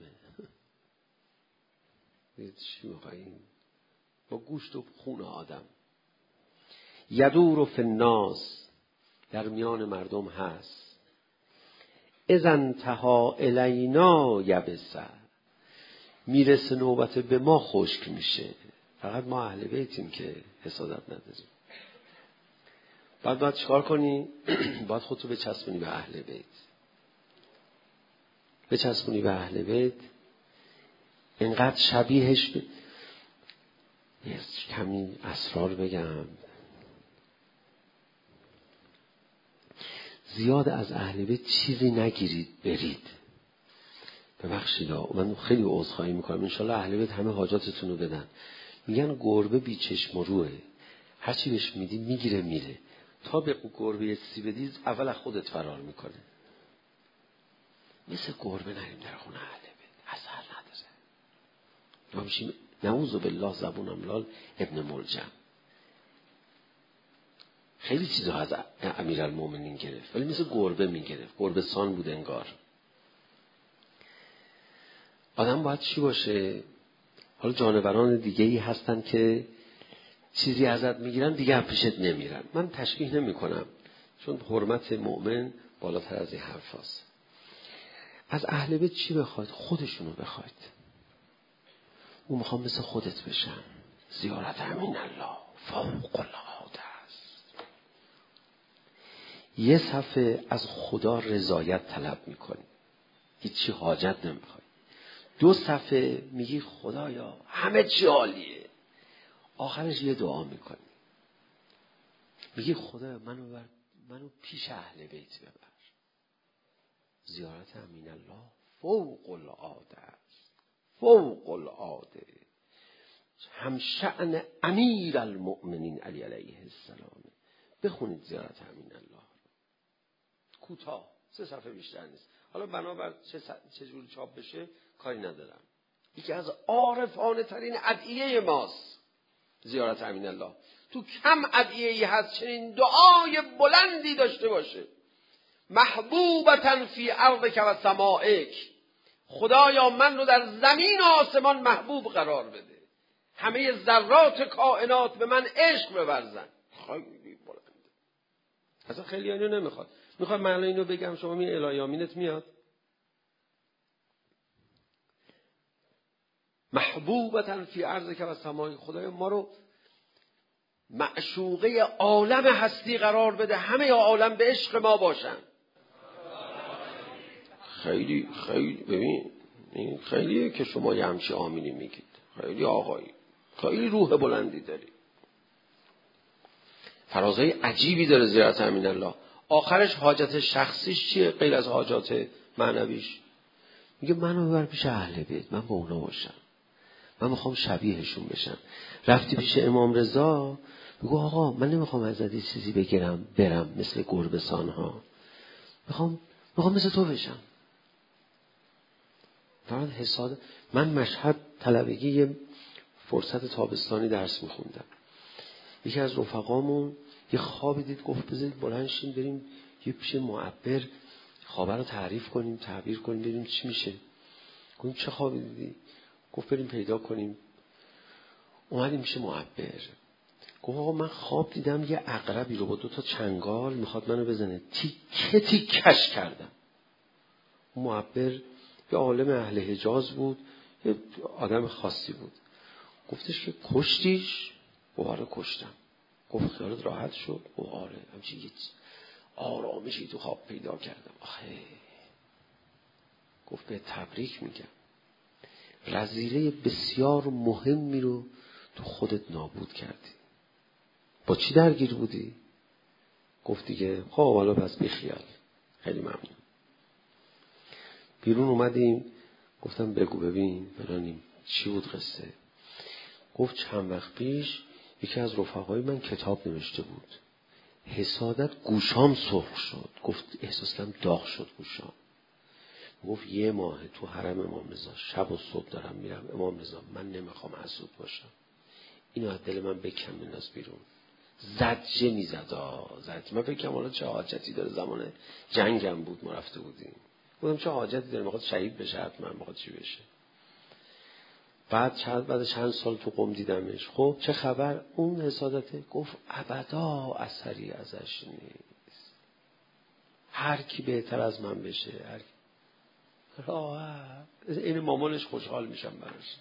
چی میخواییم؟ با گوشت و خون آدم. یدور فی الناس، در میان مردم هست. اذا انتهى الینا یبسه، میرسه نوبت به ما خشک میشه. فقط ما اهل بیتیم که حسادت نداریم. باید چیکار کنی؟ باید خودتو بچسبونی به اهل بیت. بچسبونی به اهل بیت، اینقدر شبیهش کمی اسرار بگم. زیاد از اهل بیت چیزی نگیرید برید. ببخشید من خیلی عذرخواهی میکنم، انشالله اهل بیت همه حاجاتتون رو بدن. میگن گربه بی چشم و روه، هرچی بهش میدی میگیره میره. تا به گربه سی بدی اول از خودت فرار میکنه. مثل گربه نریم در خونه اهل بیت، اثر نداره. ما میشیم نعوذ بالله زبون املال ابن ملجم. خیلی چیزا از امیرالمومنین گرفت ولی مثل گربه میگرفت. گربه سان بود انگار. آدم باید چی باشه؟ حالا جانوران دیگه‌ای هستن که چیزی ازت میگیرن دیگه پیشت نمیرن. من تشبیه نمی کنم چون حرمت مؤمن بالاتر از این حرف هست. از اهل بیت چی بخواید؟ خودشونو بخواید. اون میخوام مثل خودت بشن. زیارت امین الله فوق العاده است. یه صفحه از خدا رضایت طلب میکنی، هیچی حاجت نمیخوای. 2 صفحه میگی خدایا همه چی عالیه. آخرش یه دعا میکنی، میگی خدایا منو پیش اهل بیت ببر. زیارت امین الله فوق العاده است. فوق العاده. هم شأن امیر المؤمنین علی علیه السلام. بخونید زیارت امین الله. کوتاه 3 صفحه بیشتر نیست. حالا بنابر چه جور چاپ بشه کاری ندارم. یکی از عارفانه ترین ادعیه ماست زیارت امین الله. تو کم ادعیه‌ای هست چنین دعای بلندی داشته باشه. محبوبتن فی ارضک و سمائک، خدایا من رو در زمین و آسمان محبوب قرار بده. همه ذرات کائنات به من عشق بورزن. خیلی بلنده. اصلا خیلی اینو نمیخواد. میخواد من اینو بگم شما می الهی آمینت میاد. محبوبتن فی ارضک و سمائک، خدایا ما رو معشوقه عالم هستی قرار بده، همه عالم به عشق ما باشن. خیلی ببین این خیلیه که شما یه همچی آمینی میگید. خیلی آقایی، خیلی روح بلندی داری. فرازهای عجیبی داره زیارت امین الله. آخرش حاجت شخصیش چیه غیر از حاجات معنویش؟ میگه منو ببر پیش اهل بیت، من با اونا باشم، من میخوام شبیهشون بشم. رفتی پیش امام رضا، میگه آقا من نمیخوام ازت چیزی بگیرم برم مثل گربسان ها، میخوام مثل تو بشم. فقط حساد. من مشهد طلبگی یه فرصت تابستانی درس میخوندم. یکی از رفقامون یه خوابی دید، گفت بذارید بلند شیم بریم یه پیش معبر خوابه رو تعریف کنیم، تعبیر کنیم، ببینیم چی میشه. گفتیم چه خوابی دیدی؟ گفت بریم پیدا کنیم. اومدیم پیش معبر. گفت آقا من خواب دیدم یه عقربی رو با 2 چنگال میخواد منو بزنه. تیکش کردم. معبر یه عالم اهل حجاز بود، یه آدم خاصی بود. گفتش که کشتیش؟ گفت آره کشتم. گفت خیالت راحت شد؟ گفت آره، همچین یه آرامشی تو خواب پیدا کردم. آخه گفت به تبریک میگم، رذیله بسیار مهمی رو تو خودت نابود کردی. با چی درگیر بودی؟ گفت دیگه خب حالا پس بیخیال. خیلی ممنون. بیرون اومدیم، گفتم بگو ببین فلانیم چی بود قصه. گفت چند وقت پیش یکی از رفقای من کتاب نوشته بود، حسادت گوشام سرخ شد. گفت احساس کردم داغ شد گوشام. گفت 1 ماه تو حرم امام رضا شب و صبح دارم میرم امام رضا، من نمیخوام حسود باشم، اینو از دل من بکن بنداز بیرون. زجه میزد. من فکر کنم حالا چه حاجتی داره، زمان جنگم بود ما رفته بودیم، گفتم چه حاجتی داره، میخواد شهید بشه، حتما میخواد چی بشه. بعد چند سال تو قم دیدمش. خب چه خبر؟ اون حسادته. گفت ابدا اثری ازش نیست، هر کی بهتر از من بشه، هر کی راحت، این مامانش خوشحال میشم براش.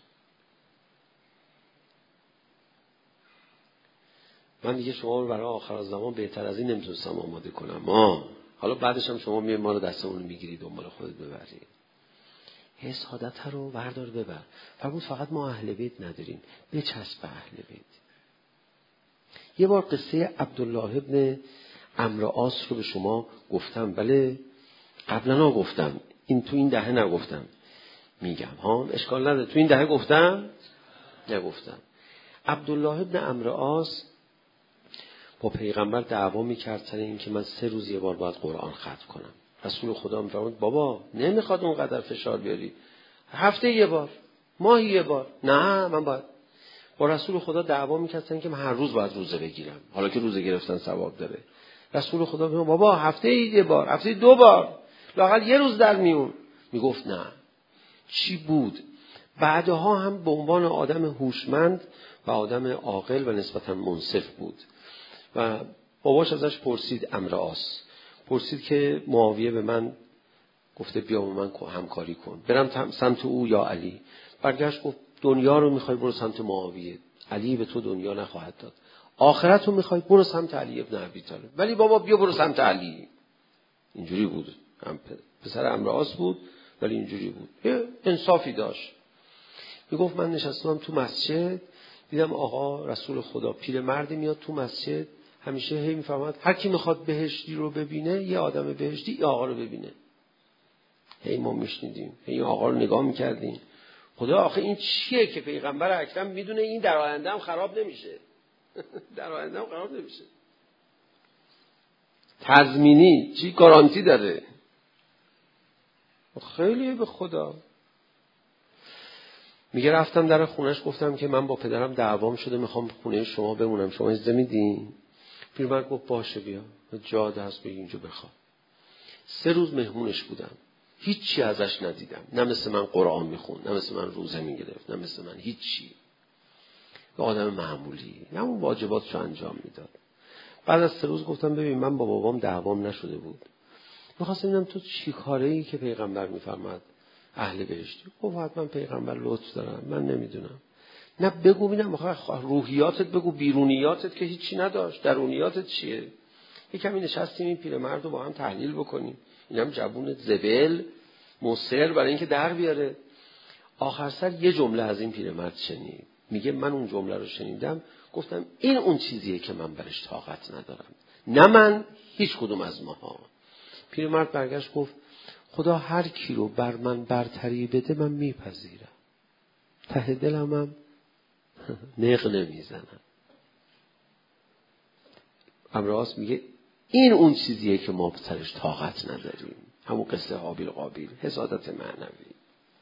من دیگه شما رو برای آخر زمان بهتر از این نمیتونستم آماده کنم. حالا بعدش هم شما ما رو دستمون میگیرید دنبال خودت ببرید. حسادت رو بردار ببر. فرمود فقط ما اهل بیت نداریم، بچسب به اهل بیت. یه بار قصه عبدالله ابن عمرو عاص رو به شما گفتم، بله قبلا گفتم، این تو این دهه نگفتم، میگم اشکال نداره. تو این دهه گفتم نگفتم. عبدالله ابن عمرو عاص با پیغمبر دعوا میکرد سر این که من 3 روز یه بار باید قرآن ختم کنم. رسول خدا میفرمود بابا نمیخواد اونقدر فشار بیاری، هفته یه بار، ماهی یه بار. نه من باید. با رسول خدا دعوا میکردن که من هر روز باید روزه بگیرم، حالا که روزه گرفتن ثواب داره. رسول خدا میگه بابا هفته یه بار، هفته 2 بار، لااقل یه روز در میون. میگفت نه. چی بود؟ بعدها هم به عنوان آدم هوشمند و آدم عاقل و نسبتا منصف بود و باباش ازش پرسید، عمرو عاص پرسید که معاویه به من گفته بیا با من همکاری کن، برم سمت او یا علی؟ برگشت گفت دنیا رو میخوای برو سمت معاویه، علی به تو دنیا نخواهد داد. آخرت رو میخوای برو سمت علی ابن ابی طالب، ولی بابا بیا برو سمت علی. اینجوری بود. پسر عمرو عاص بود ولی اینجوری بود، انصافی داشت. میگفت من نشستم تو مسجد، دیدم آقا رسول خدا پیرمردی میاد تو مسجد، همیشه هی میفرماد هر کی میخواد بهشتی رو ببینه، یه آدم بهشتی این آقا رو ببینه. هی ما میشنیدیم، هی آقا رو نگاه میکردیم. خدا آخه این چیه که پیغمبر اکرم میدونه این در آینده هم خراب نمیشه. در آینده هم خراب نمیشه. تضمینی چی گارانتی داره؟ خیلی به خدا. میگه رفتم در خونش گفتم که من با پدرم دعوام شده، میخوام خونه شما بمونم، شما اجازه میدین؟ پیرمرد گفت باشه بیا، جا دست بگی اینجا بخواب. 3 روز مهمونش بودم، هیچی ازش ندیدم، نه مثل من قرآن میخون، نه مثل من روزه میگرفت، نه مثل من هیچی. یه آدم معمولی، نه اون واجباتشو انجام میداد. بعد از 3 روز گفتم ببین من با بابام دعوام نشده بود، میخواستم ببینم تو چی کاره ای که پیغمبر میفرماد اهل بهشتی. گفت حتما پیغمبر لطف دارن، من نمیدونم. نه بگو ببینم روحیاتت بگو، بیرونیاتت که هیچی نداشت، درونیاتت چیه؟ یکمی نشستیم این پیرمرد رو با هم تحلیل بکنیم. اینم جوون زبل مصر برای اینکه در بیاره. آخر سر یه جمله از این پیرمرد شنید، میگه من اون جمله رو شنیدم گفتم این اون چیزیه که من برش طاقت ندارم، نه من هیچ کدوم از ماها. پیرمرد برگشت گفت خدا هر کی رو بر من برتری بده من میپذیرم، ته دلم هم نق نمیزنم. عمرو عاص میگه این اون چیزیه که ما سرش طاقت نداریم، همون قصه هابیل قابیل، حسادت معنوی.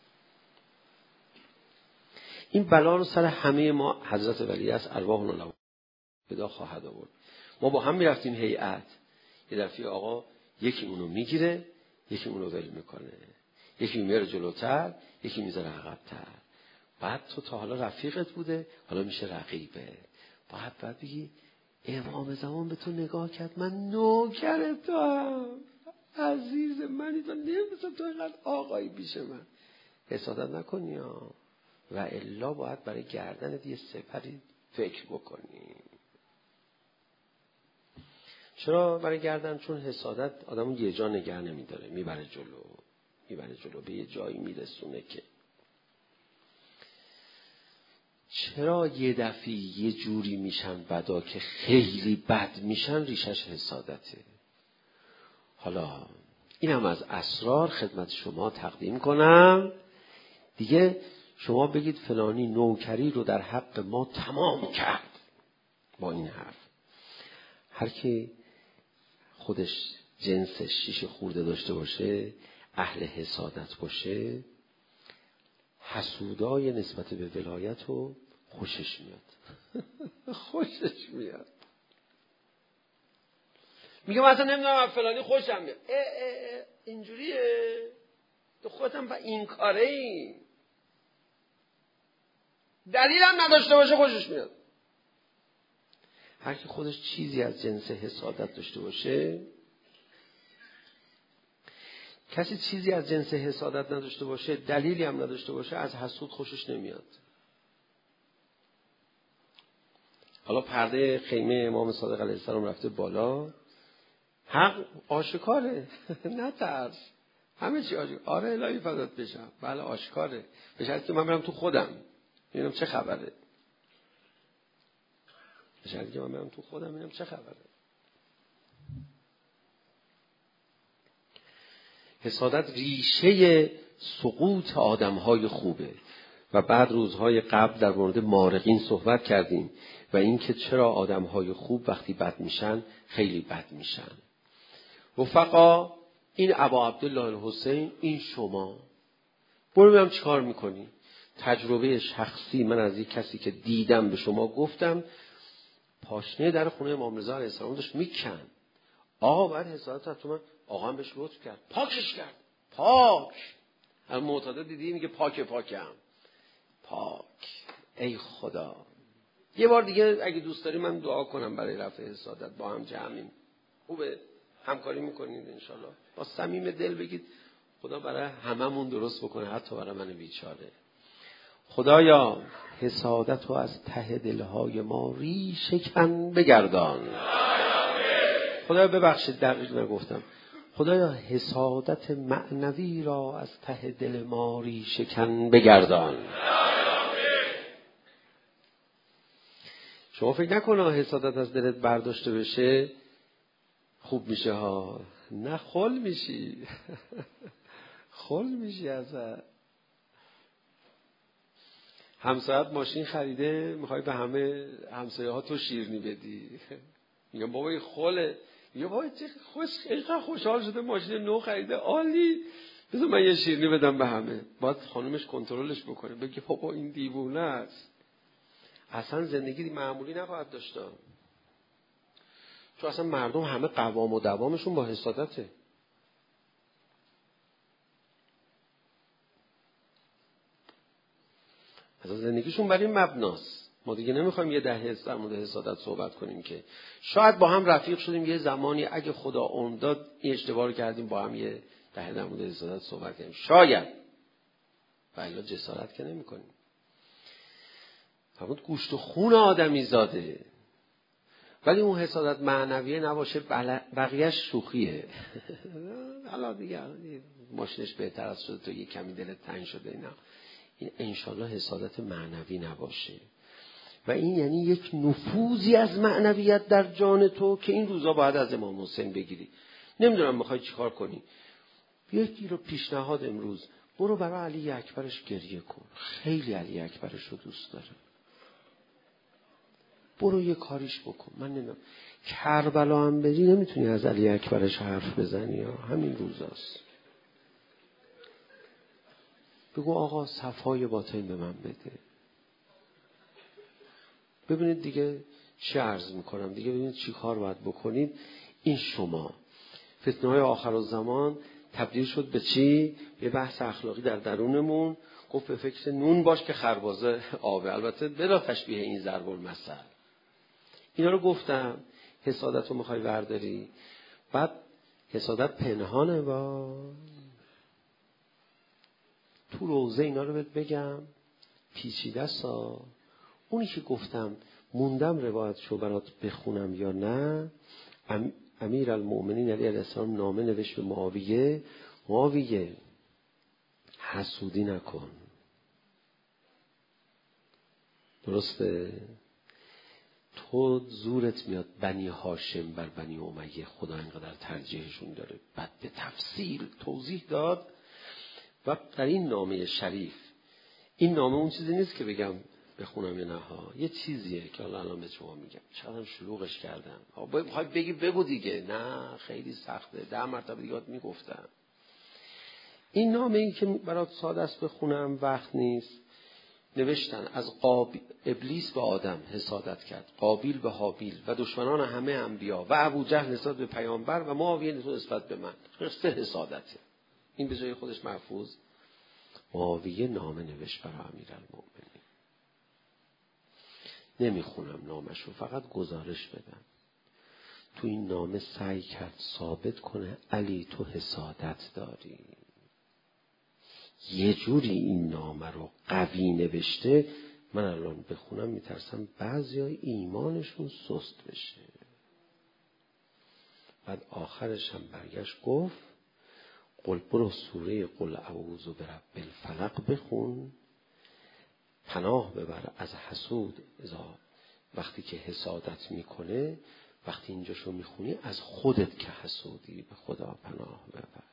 این بلا رو سر همه ما حضرت ولیعصر ارواحنا له فدا خواهد آورد. ما با هم میرفتیم هیئت، یه دفعه آقا یکی اونو میگیره، یکی اونو ول میکنه، یکی میره جلوتر، یکی میذاره عقب‌تر. بعد تو تا حالا رفیقت بوده، حالا میشه رقیبه. بعد بگی امام زمان به تو نگاه کرد، من نوکر تو هم عزیز منی، تو نمی‌تونی تو اینقدر آقایی پیش من. حسادت نکنی ها، و الا باید برای گردنت یه سپری فکر بکنی. چرا برای گردن؟ چون حسادت آدمو یه جا نگه نمیداره، میبره جلو به یه جایی میرسونه. که چرا یه دفعه یه جوری میشن بدا که خیلی بد میشن؟ ریشش حسادته. حالا اینم از اسرار خدمت شما تقدیم کنم دیگه. شما بگید فلانی نوکری رو در حق ما تمام کرد با این حرف. هر کی خودش جنسش شیشه خورده داشته باشه، اهل حسادت باشه، حسودای نسبت به ولایت رو خوشش میاد. خوشش میاد. میگه مثلا نمیدونم از فلانی خوشم میاد. اینجوریه تو خودت هم این کاره ای. دلیل هم نداشته باشه خوشش میاد. هر کی خودش چیزی از جنس حسادت داشته باشه، کسی چیزی از جنس حسادت نداشته باشه، دلیلی هم نداشته باشه، از حسود خوشش نمیاد. حالا پرده خیمه امام صادق علیه السلام رفته بالا، حق آشکاره. نترس، همه چی آشکاره. آره الهی فدات بشم، بله آشکاره، به شرطی که من برم تو خودم ببینم چه خبره. به شرطی که من برم تو خودم ببینم چه خبره. حسادت ریشه سقوط آدم‌های خوبه و بعد روزهای قبل در مورد مارقین صحبت کردیم و اینکه چرا آدم‌های خوب وقتی بد میشن خیلی بد میشن. رفقا، این ابا عبدالله الحسین، این شما برو ببینم چیکار میکنی. تجربه شخصی من از یک کسی که دیدم به شما گفتم، پاشنه در خونه امام رضا علیه السلام داشت میکن. آقا بعد حسادت تو من، آقا هم بهش لطف کرد، پاکش کرد. پاک هم معتاد دیدی میگه پاکم پاک. ای خدا، یه بار دیگه اگه دوست داری من دعا کنم برای رفع حسادت، با هم جمعیم. خوبه؟ همکاری میکنید انشالله. با صمیم دل بگید خدا برای هممون درست بکنه، حتی برای من بیچاره. خدایا حسادت رو از ته دلهای ما ریشه کن بگردان. خدایا ببخشید دقیق نگفتم. خدایا حسادت معنوی را از ته دل ما ریشه کن بگردان. شما فکر نکنه حسادت از دلت برداشته بشه خوب میشه ها. نه، خل میشی. خل میشی. ازت همسایت ماشین خریده، میخوای به همه همسایه ها تو شیرینی بدی. میگم بابا این خله. میگم بابا چه خوشحال شده ماشین نو خریده، عالی، بذار من یه شیرینی بدم به همه. باید خانومش کنترلش بکنه، بگه بابا این دیوونه است. اصلا زندگی معمولی نخواهد داشت، چون اصلا مردم همه قوام و دوامشون با حسادته. اصلا زندگیشون بر این مبناست. ما دیگه نمیخوایم یه دهه در مورد حسادت صحبت کنیم که شاید با هم رفیق شدیم یه زمانی، اگه خدا عمر داد این اشتباه رو کردیم با هم یه دهه در مورد حسادت صحبت کنیم، شاید. ولی جسارت که نمی‌کنیم. همون گوشت و خون آدمی زاده. ولی اون حسادت معنویه نباشه، بقیه‌اش شوخیه. حالا دیگه ماشینش بهتر از شده، تو یه کمی دلت تنگ شده، اینا. این انشالله حسادت معنوی نباشه. و این یعنی یک نفوذی از معنویت در جان تو که این روزا باید از امام حسین بگیری. نمیدونم میخوای چیکار کنی. یکی رو پیشنهاد امروز، برو برای علی اکبرش گریه کن. خیلی علی اکبرش رو دوست داره. برو یه کاریش بکن. من نمیدونم کربلا هم بری نمیتونی از علی اکبرش حرف بزنی، یا همین روزاست. بگو آقا صفای باطن به من بده. ببینید دیگه چی عرض میکنم دیگه، ببینید چی کار باید بکنید. این شما فتنه های آخر الزمان تبدیل شد به چی؟ به بحث اخلاقی در درونمون. گفت به فکر نون باش که خربازه آبه. البته بلا تشبیه این ضرب المثل. اینا رو گفتم. حسادت رو میخوای برداری، بعد حسادت پنهانه با تو روزه. اینا رو بگم پیچیده سا. اونی که گفتم موندم روایتشو برات بخونم یا نه. امیر المؤمنین علیه السلام نامه نوشت به معاویه حسودی نکن. درسته؟ تو زورت میاد بنی هاشم بر بنی امیه، خدا اینقدر ترجیحشون داره. بعد به تفصیل توضیح داد. و در این نامه شریف، این نامه اون چیزی نیست که بگم بخونم یا نه ها، یه چیزیه که الان به شما میگم. چقدر شلوغش کردم. بخوای بگی بگو دیگه. نه خیلی سخته، 10 مرتبه دیگه میگفتم. این نامه ای که برات ساده است بخونم وقت نیست. نوشتن از ابلیس به آدم حسادت کرد، قابیل به هابیل و دشمنان همه انبیا و ابوجهل نسبت به پیامبر و معاویه نسبت به من. سه حسادته. این به جای خودش محفوظ. معاویه نامه نوشت برای امیرالمؤمنین. نمیخونم نامشو، فقط گزارش بدم. تو این نامه سعی کرد ثابت کنه علی تو حسادت داری. یه جوری این نامه رو قوی نوشته، من الان بخونم میترسم بعضیا ایمانشون سست بشه. بعد آخرش هم برگشت گفت برو سوره قل اعوذ برب الفلق بخون، پناه ببر از حسود. وقتی که حسادت میکنه، وقتی اینجاشو میخونی از خودت که حسودی به خدا پناه ببر.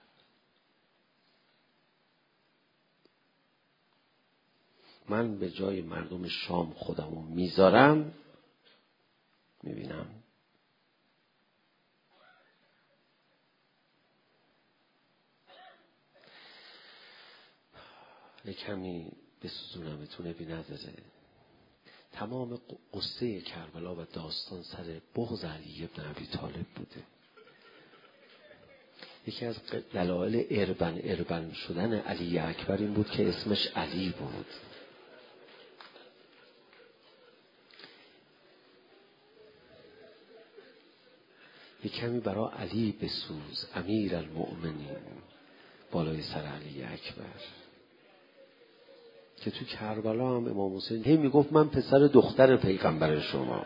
من به جای مردم شام خودمو میذارم، میبینم کمی بسوزونمتونه بی نداره. تمام قصه کربلا و داستان سر بغض علی ابن ابی طالب بوده. یکی از دلایل اربن شدن علی اکبر این بود که اسمش علی بود. یک کمی برای علی بسوز، امیرالمؤمنین، بالای سر علی اکبر. که تو کربلا هم امام حسین هی میگفت من پسر دختر پیغمبر شما.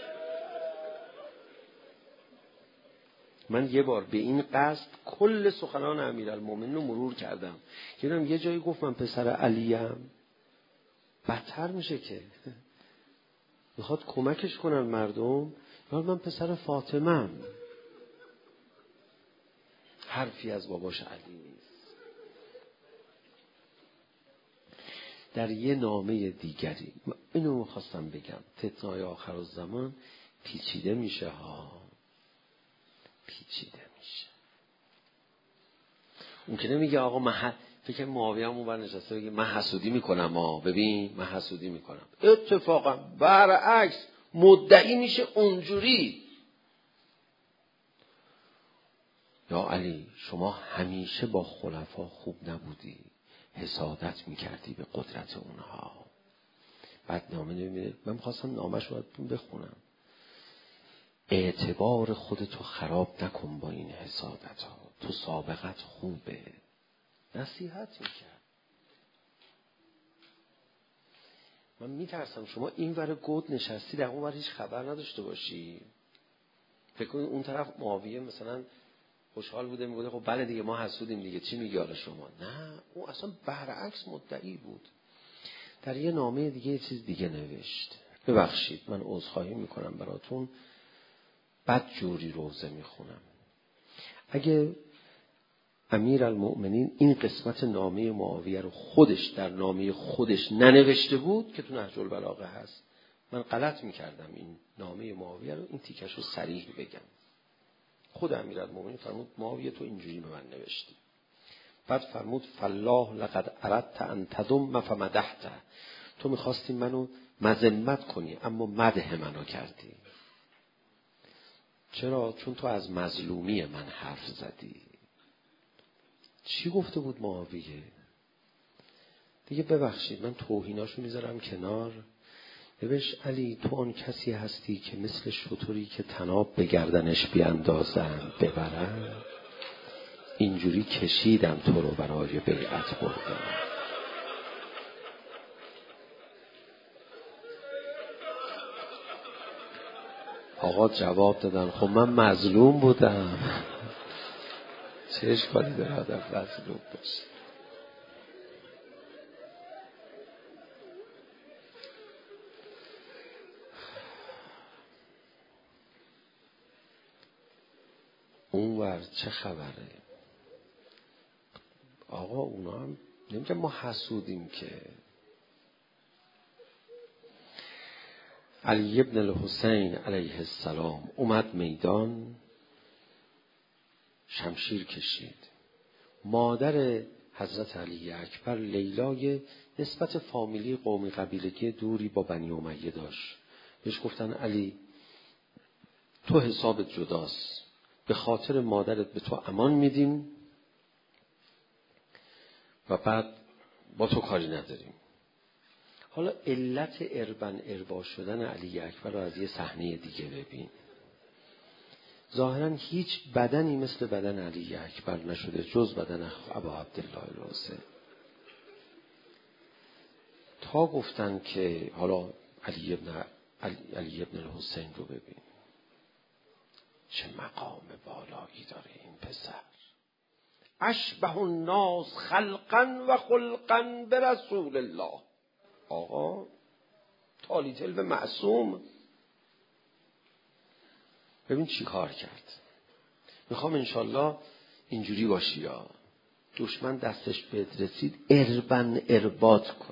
من یه بار به این قصد کل سخنان امیرالمؤمنین رو مرور کردم که یه جایی گفت من پسر علیم، بدتر میشه که میخواد کمکش کنن مردم، من پسر فاطمه‌ام. حرفی از باباش علی نیست. در یه نامه دیگری اینو میخواستم بگم، فتنه‌های آخرالزمان پیچیده میشه پیچیده میشه. اون که نمیگه آقا من فکر معاویه هم اون بر نشسته بگه من حسودی میکنم ببین من حسودی میکنم. اتفاقا برعکس مدعی میشه اونجوری. یا علی شما همیشه با خلفا خوب نبودی، حسادت میکردی به قدرت اونها. بعد نامه نمیده. من میخواستم نامش رو بخونم. اعتبار خودتو خراب نکن با این حسادت ها، تو سابقت خوبه. نصیحت میکرد. من میترسم شما این ور گود نشستی در اون ور هیچ خبر نداشته باشی. فکر کنید اون طرف معاویه مثلا خوشحال بوده میگه خب بله دیگه ما حسودیم دیگه، چی میگی حالا شما؟ نه، اون اصلا برعکس مدعی بود. در یه نامه دیگه یه چیز دیگه نوشت. ببخشید من عذرخواهی میکنم براتون، بد جوری روزه میخونم. اگه امیرالمؤمنین این قسمت نامه معاویه رو خودش در نامه خودش ننوشته بود که تو نهج البلاغه هست، من غلط میکردم این نامه معاویه رو این تیکش رو صریح بگم. خود امیرالمؤمنین فرمود معاویه تو اینجوری به من نوشتی. بعد فرمود فالله لقد اردت ان تذم فمدحت، تو میخواستی منو مذمت کنی اما مدح منو کردی. چرا؟ چون تو از مظلومی من حرف زدی. چی گفته بود معاویه؟ دیگه ببخشید من توهیناشو میذارم کنار. ببش علی تو آن کسی هستی که مثل شتری که طناب به گردنش بیاندازن ببرن، اینجوری کشیدم تو رو برای بیعت بردم. آقا جواب دادن خب من مظلوم بودم. چه اشکالی داره آدم مظلوم باشه؟ اونور چه خبره؟ آقا اونا هم نمیگه ما حسودیم که. علی ابن الحسین علیه السلام اومد میدان، شمشیر کشید. مادر حضرت علی اکبر لیلای نسبت فامیلی قومی قبیلگی دوری با بنی امیه داشت. بهش گفتن علی تو حسابت جداست، به خاطر مادرت به تو امان میدیم و بعد با تو کاری نداریم. حالا علت اربا شدن علی اکبر رو از یه صحنه دیگه ببین. ظاهرا هیچ بدنی مثل بدن علی اکبر نشده جز بدن ابا عبدالله الحسین. تا گفتن که حالا علی ابن الحسین رو ببین چه مقام بالایی داره این پسر. اشبه الناس خلقا و خلقا به رسول الله. آقا تالیتل به معصوم. ببین چی کار کرد. میخوام انشالله اینجوری باشی یا دشمن دستش بهت رسید ارباط کن.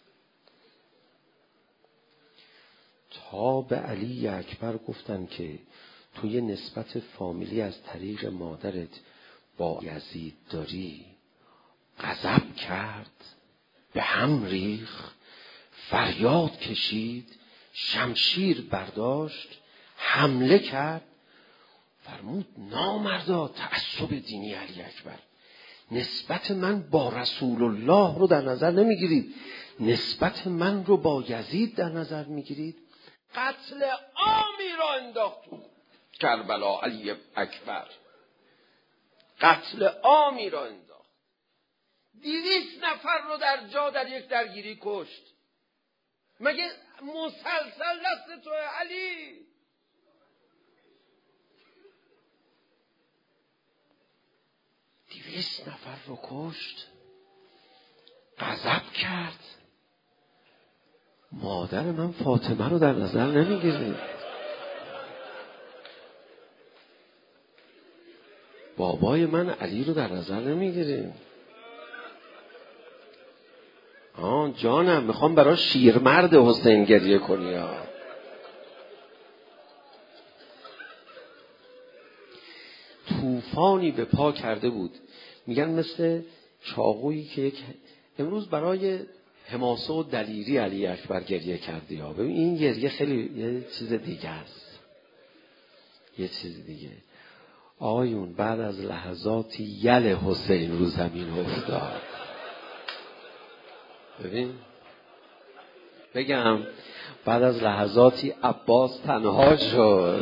تا به علی اکبر گفتن که تو یه نسبت فامیلی از طریق مادرت با یزید داری. غضب کرد، به هم ریخت، فریاد کشید، شمشیر برداشت، حمله کرد. فرمود نامردا تعصب دینی علی اکبر، نسبت من با رسول الله رو در نظر نمیگیرید، نسبت من رو با یزید در نظر میگیرید. قتل عامی را انداخت تو کربلا علی اکبر. قتل عامی را انداخت. 200 نفر رو در جا در یک درگیری کشت. مگه مسلسل دست تو علی؟ دویست نفر رو کشت. غضب کرد. مادر من فاطمه رو در نظر نمیگیرید، بابای من علی رو در نظر نمیگیرید. جانم میخوام برای شیرمرد حسین گریه کنی ها. طوفانی به پا کرده بود. میگن مثل چاقویی که یک امروز برای حماسه و دلیری علی اکبر گریه کردی ها. ببین این گریه خیلی یه چیز دیگه است، یه چیز دیگه. آقایون بعد از لحظاتی یل حسین رو زمین افتاد. ببین بگم بعد از لحظاتی عباس تنها شد.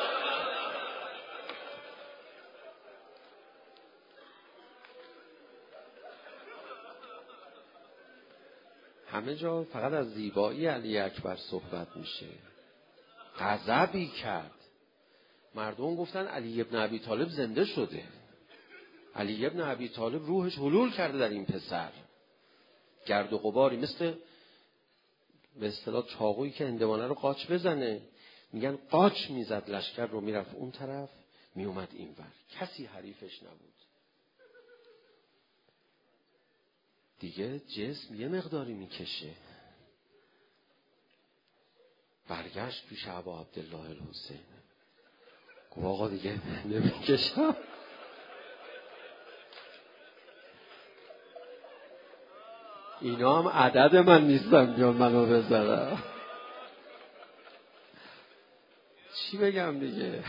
همه جا فقط از زیبایی علی اکبر صحبت میشه. غضبی کرد. مردم گفتن علی ابن ابی طالب زنده شده. علی ابن ابی طالب روحش حلول کرده در این پسر. گرد و غباری مثل به اصطلاح چاقویی که هندوانه رو قاچ بزنه. میگن قاچ میزد لشکر رو، میرفت اون طرف میومد این ور. کسی حریفش نبود. دیگه جسم یه مقداری میکشه. برگشت پیش ابا عبدالله الحسین. گفت آقا دیگه نمیکشم. اینا هم عدد من نیستن بیان منو بذارم. چی بگم دیگه؟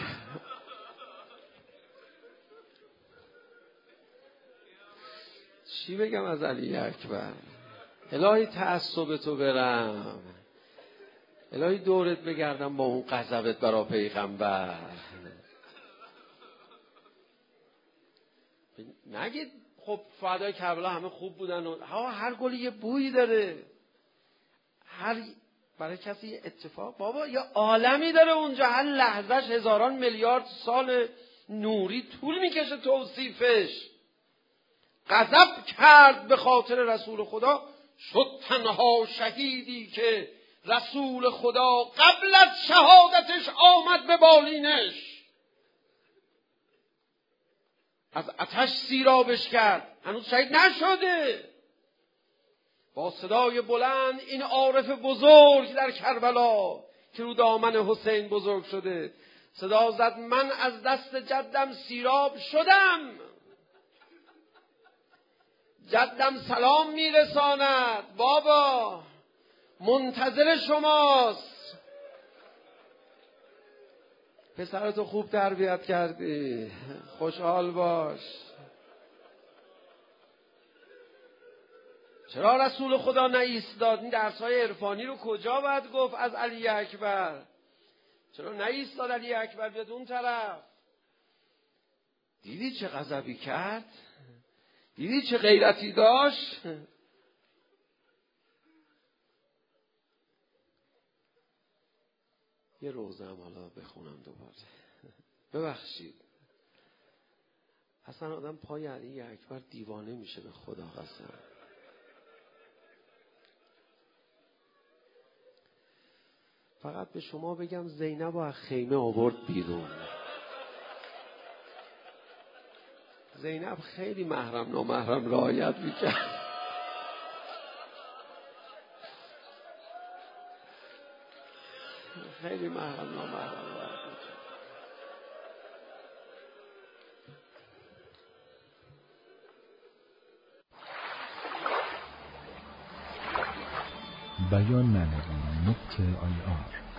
چی بگم از علی اکبر؟ الهی تعصب تو برم، الهی دورت بگردم با اون غضبت برا پیغمبر. نگید خب فدای کربلا همه خوب بودن و هر گلی یه بویی داره، برای کسی اتفاق. بابا یه عالمی داره اونجا، هر لحظهش هزاران میلیارد سال نوری طول میکشه توصیفش. غضب کرد به خاطر رسول خدا، شد تنها شهیدی که رسول خدا قبل از شهادتش آمد به بالینش. از آتش سیرابش کرد، هنوز شهید نشده. با صدای بلند این عارف بزرگ در کربلا که رو دامن حسین بزرگ شده صدا زد من از دست جدم سیراب شدم. جدم سلام میرساند، بابا منتظر شماست. پسرتو خوب تربیت کردی، خوشحال باش. چرا رسول خدا نایستاد؟ این درس‌های عرفانی رو کجا باید گفت از علی اکبر؟ چرا نایستاد علی اکبر بیاد اون طرف؟ دیدی چه غضبی کرد؟ دیدی چه غیرتی داشت؟ یه روزه هم حالا بخونم دوباره. ببخشید، اصلا آدم پای علی اکبر دیوانه میشه، به خدا قسم. فقط به شما بگم زینب از خیمه آورد بیرون. زینب خیلی محرم نامحرم رعایت میکرد. خیلی محرم نامحرم رعایت میکرد. بیان معنوی .ir